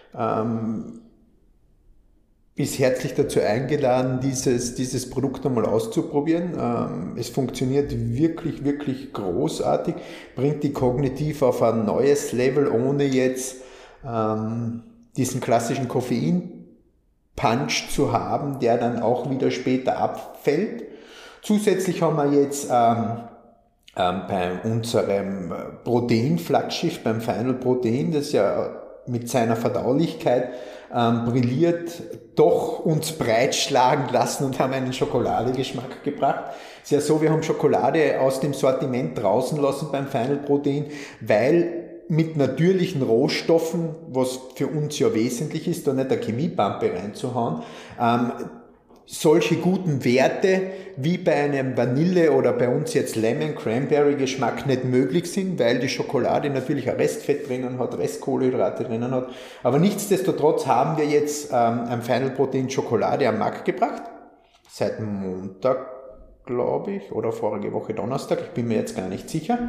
ist herzlich dazu eingeladen, dieses Produkt einmal auszuprobieren. Es funktioniert wirklich, wirklich großartig, bringt die kognitiv auf ein neues Level, ohne jetzt diesen klassischen Koffein-Punch zu haben, der dann auch wieder später abfällt. Zusätzlich haben wir jetzt bei unserem Protein-Flaggschiff, beim Final Protein, das ja mit seiner Verdaulichkeit brilliert, doch uns breitschlagen lassen und haben einen Schokoladegeschmack gebracht. Es ist ja so, wir haben Schokolade aus dem Sortiment draußen lassen beim Final Protein, weil mit natürlichen Rohstoffen, was für uns ja wesentlich ist, da nicht eine Chemiepampe reinzuhauen, solche guten Werte wie bei einem Vanille oder bei uns jetzt Lemon Cranberry Geschmack nicht möglich sind, weil die Schokolade natürlich ein Restfett drinnen hat, Restkohlenhydrate drinnen hat. Aber nichtsdestotrotz haben wir jetzt ein Final Protein Schokolade am Markt gebracht. Seit Montag, glaube ich, oder vorige Woche Donnerstag, ich bin mir jetzt gar nicht sicher.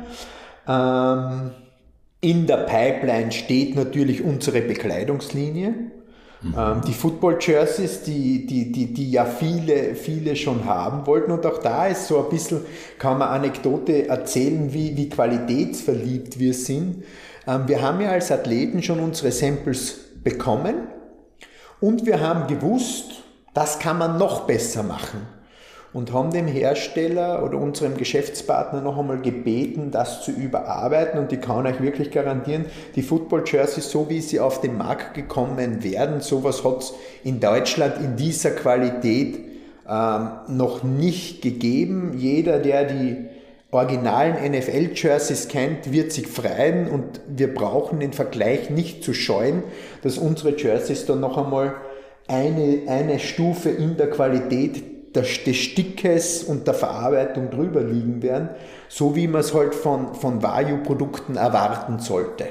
In der Pipeline steht natürlich unsere Bekleidungslinie. Die Football-Jerseys, die ja viele schon haben wollten. Und auch da ist so ein bisschen, kann man Anekdote erzählen, wie qualitätsverliebt wir sind. Wir haben ja als Athleten schon unsere Samples bekommen und wir haben gewusst, das kann man noch besser machen. Und haben dem Hersteller oder unserem Geschäftspartner noch einmal gebeten, das zu überarbeiten. Und ich kann euch wirklich garantieren, die Football-Jerseys, so wie sie auf den Markt gekommen werden, sowas hat es in Deutschland in dieser Qualität noch nicht gegeben. Jeder, der die originalen NFL-Jerseys kennt, wird sich freuen. Und wir brauchen den Vergleich nicht zu scheuen, dass unsere Jerseys dann noch einmal eine Stufe in der Qualität des Stickes und der Verarbeitung drüber liegen werden, so wie man es halt von Vario-Produkten erwarten sollte.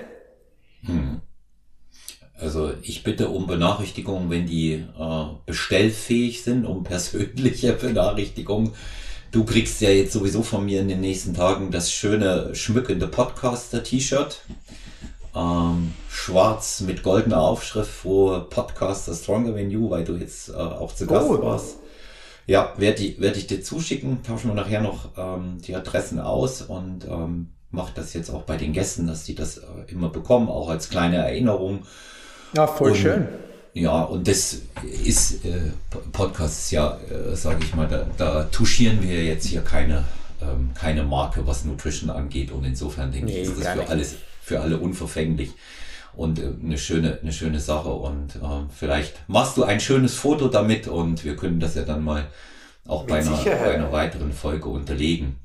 Also ich bitte um Benachrichtigung, wenn die bestellfähig sind, um persönliche Benachrichtigung. Du kriegst ja jetzt sowieso von mir in den nächsten Tagen das schöne, schmückende Podcaster-T-Shirt. Schwarz mit goldener Aufschrift, wo Podcaster Stronger Than You, weil du jetzt auch zu Gast warst. Ja, werde ich dir zuschicken, tauschen wir nachher noch die Adressen aus und mache das jetzt auch bei den Gästen, dass die das immer bekommen, auch als kleine Erinnerung. Ja, voll schön. Ja, und das ist, Podcast ist ja, sage ich mal, da touchieren wir jetzt hier keine Marke, was Nutrition angeht und insofern denke ich, ist das für alle unverfänglich. Und eine schöne Sache und vielleicht machst du ein schönes Foto damit und wir können das ja dann mal auch bei einer weiteren Folge unterlegen.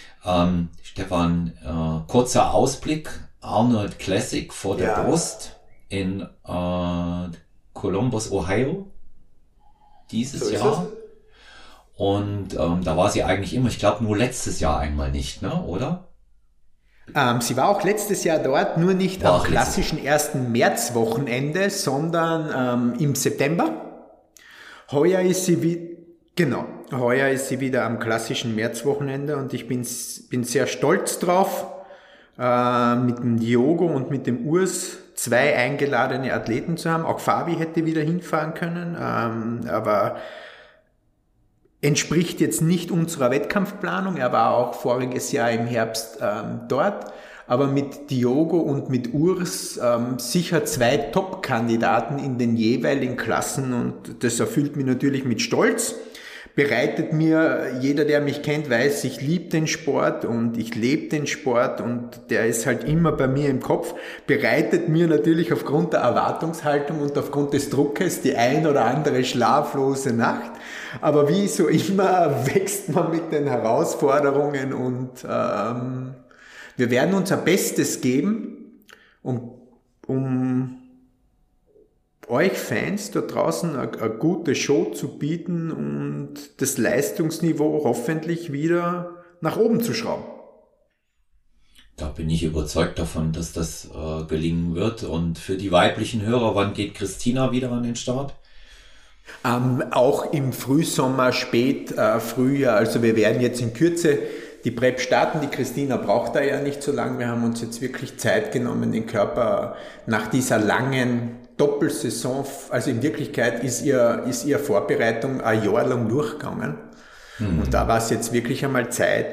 Stefan, kurzer Ausblick, Arnold Classic vor der Brust in Columbus, Ohio dieses Jahr. Und da war sie eigentlich immer, ich glaube nur letztes Jahr einmal nicht, ne, oder? Sie war auch letztes Jahr dort, nur nicht am klassischen 1. Märzwochenende, sondern im September. Heuer ist sie wieder am klassischen Märzwochenende und ich bin sehr stolz drauf, mit dem Diogo und mit dem Urs 2 eingeladene Athleten zu haben. Auch Fabi hätte wieder hinfahren können, aber entspricht jetzt nicht unserer Wettkampfplanung. Er war auch voriges Jahr im Herbst dort. Aber mit Diogo und mit Urs sicher 2 Top-Kandidaten in den jeweiligen Klassen. Und das erfüllt mich natürlich mit Stolz. Bereitet mir, jeder, der mich kennt, weiß, ich liebe den Sport und ich lebe den Sport und der ist halt immer bei mir im Kopf. Bereitet mir natürlich aufgrund der Erwartungshaltung und aufgrund des Druckes die ein oder andere schlaflose Nacht. Aber wie so immer wächst man mit den Herausforderungen und wir werden unser Bestes geben, um euch Fans da draußen eine gute Show zu bieten und das Leistungsniveau hoffentlich wieder nach oben zu schrauben. Da bin ich überzeugt davon, dass das gelingen wird. Und für die weiblichen Hörer, wann geht Christina wieder an den Start? Auch im Frühsommer, Frühjahr. Also wir werden jetzt in Kürze die Prep starten. Die Christina braucht da ja nicht so lange. Wir haben uns jetzt wirklich Zeit genommen, den Körper nach dieser langen Doppelsaison, also in Wirklichkeit ist ihr Vorbereitung ein Jahr lang durchgegangen. Und da war es jetzt wirklich einmal Zeit,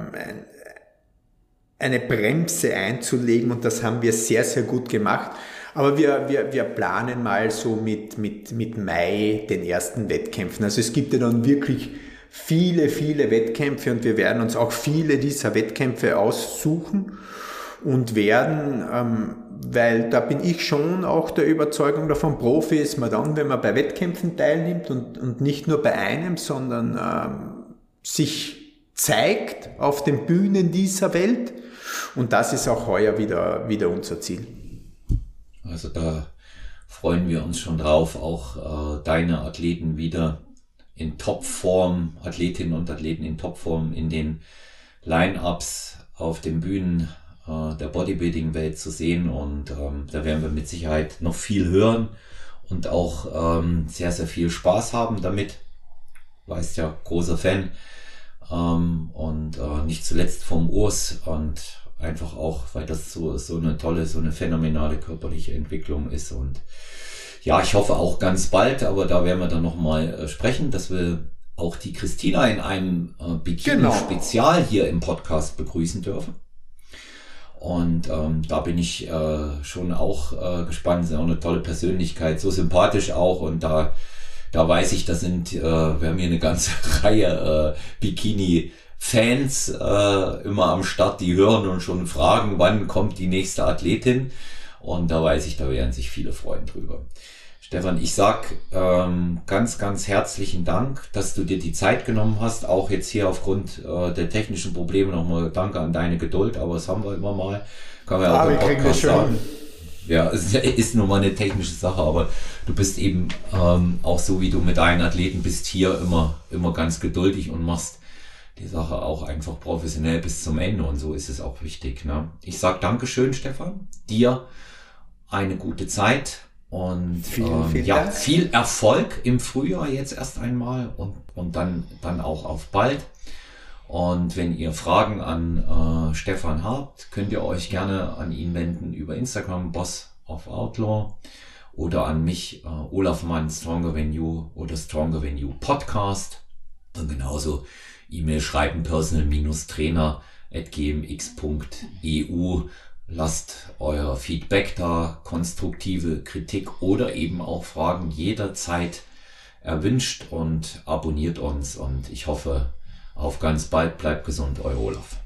eine Bremse einzulegen und das haben wir sehr, sehr gut gemacht. Aber wir planen mal so mit Mai den ersten Wettkämpfen. Also es gibt ja dann wirklich viele, viele Wettkämpfe und wir werden uns auch viele dieser Wettkämpfe aussuchen und werden, weil da bin ich schon auch der Überzeugung davon, Profi ist man dann, wenn man bei Wettkämpfen teilnimmt und nicht nur bei einem, sondern sich zeigt auf den Bühnen dieser Welt. Und das ist auch heuer wieder unser Ziel. Also da freuen wir uns schon drauf, auch deine Athleten wieder in Topform, Athletinnen und Athleten in Topform in den Line-Ups auf den Bühnen der Bodybuilding-Welt zu sehen. Und da werden wir mit Sicherheit noch viel hören und auch sehr, sehr viel Spaß haben damit. Weißt ja, großer Fan. Und nicht zuletzt vom Urs und einfach auch, weil das so eine tolle, so eine phänomenale körperliche Entwicklung ist. Und ja, ich hoffe auch ganz bald, aber da werden wir dann nochmal sprechen, dass wir auch die Christina in einem Bikini-Spezial hier im Podcast begrüßen dürfen. Und da bin ich schon auch gespannt. Sie ist auch eine tolle Persönlichkeit, so sympathisch auch. Und da weiß ich, wir haben hier eine ganze Reihe Bikini-Fans immer am Start, die hören und schon fragen, wann kommt die nächste Athletin. Und da weiß ich, da werden sich viele freuen drüber. Stefan, ich sag ganz, ganz herzlichen Dank, dass du dir die Zeit genommen hast. Auch jetzt hier aufgrund der technischen Probleme nochmal danke an deine Geduld, aber das haben wir immer mal. Kann man ja auch im Podcast sagen. Ja, es ist nur mal eine technische Sache, aber du bist eben auch so, wie du mit deinen Athleten bist, hier immer ganz geduldig und machst die Sache auch einfach professionell bis zum Ende und so ist es auch wichtig. Ne? Ich sag Dankeschön, Stefan, dir eine gute Zeit und viel Erfolg im Frühjahr jetzt erst einmal und dann auch auf bald. Und wenn ihr Fragen an Stefan habt, könnt ihr euch gerne an ihn wenden über Instagram, Boss of Outlaw, oder an mich, Olaf Mann, Stronger Than You oder Stronger Than You Podcast. Und genauso E-Mail schreiben, personal-trainer@gmx.eu. Lasst euer Feedback da, konstruktive Kritik oder eben auch Fragen jederzeit erwünscht und abonniert uns. Und ich hoffe, auf ganz bald, bleibt gesund, euer Olaf.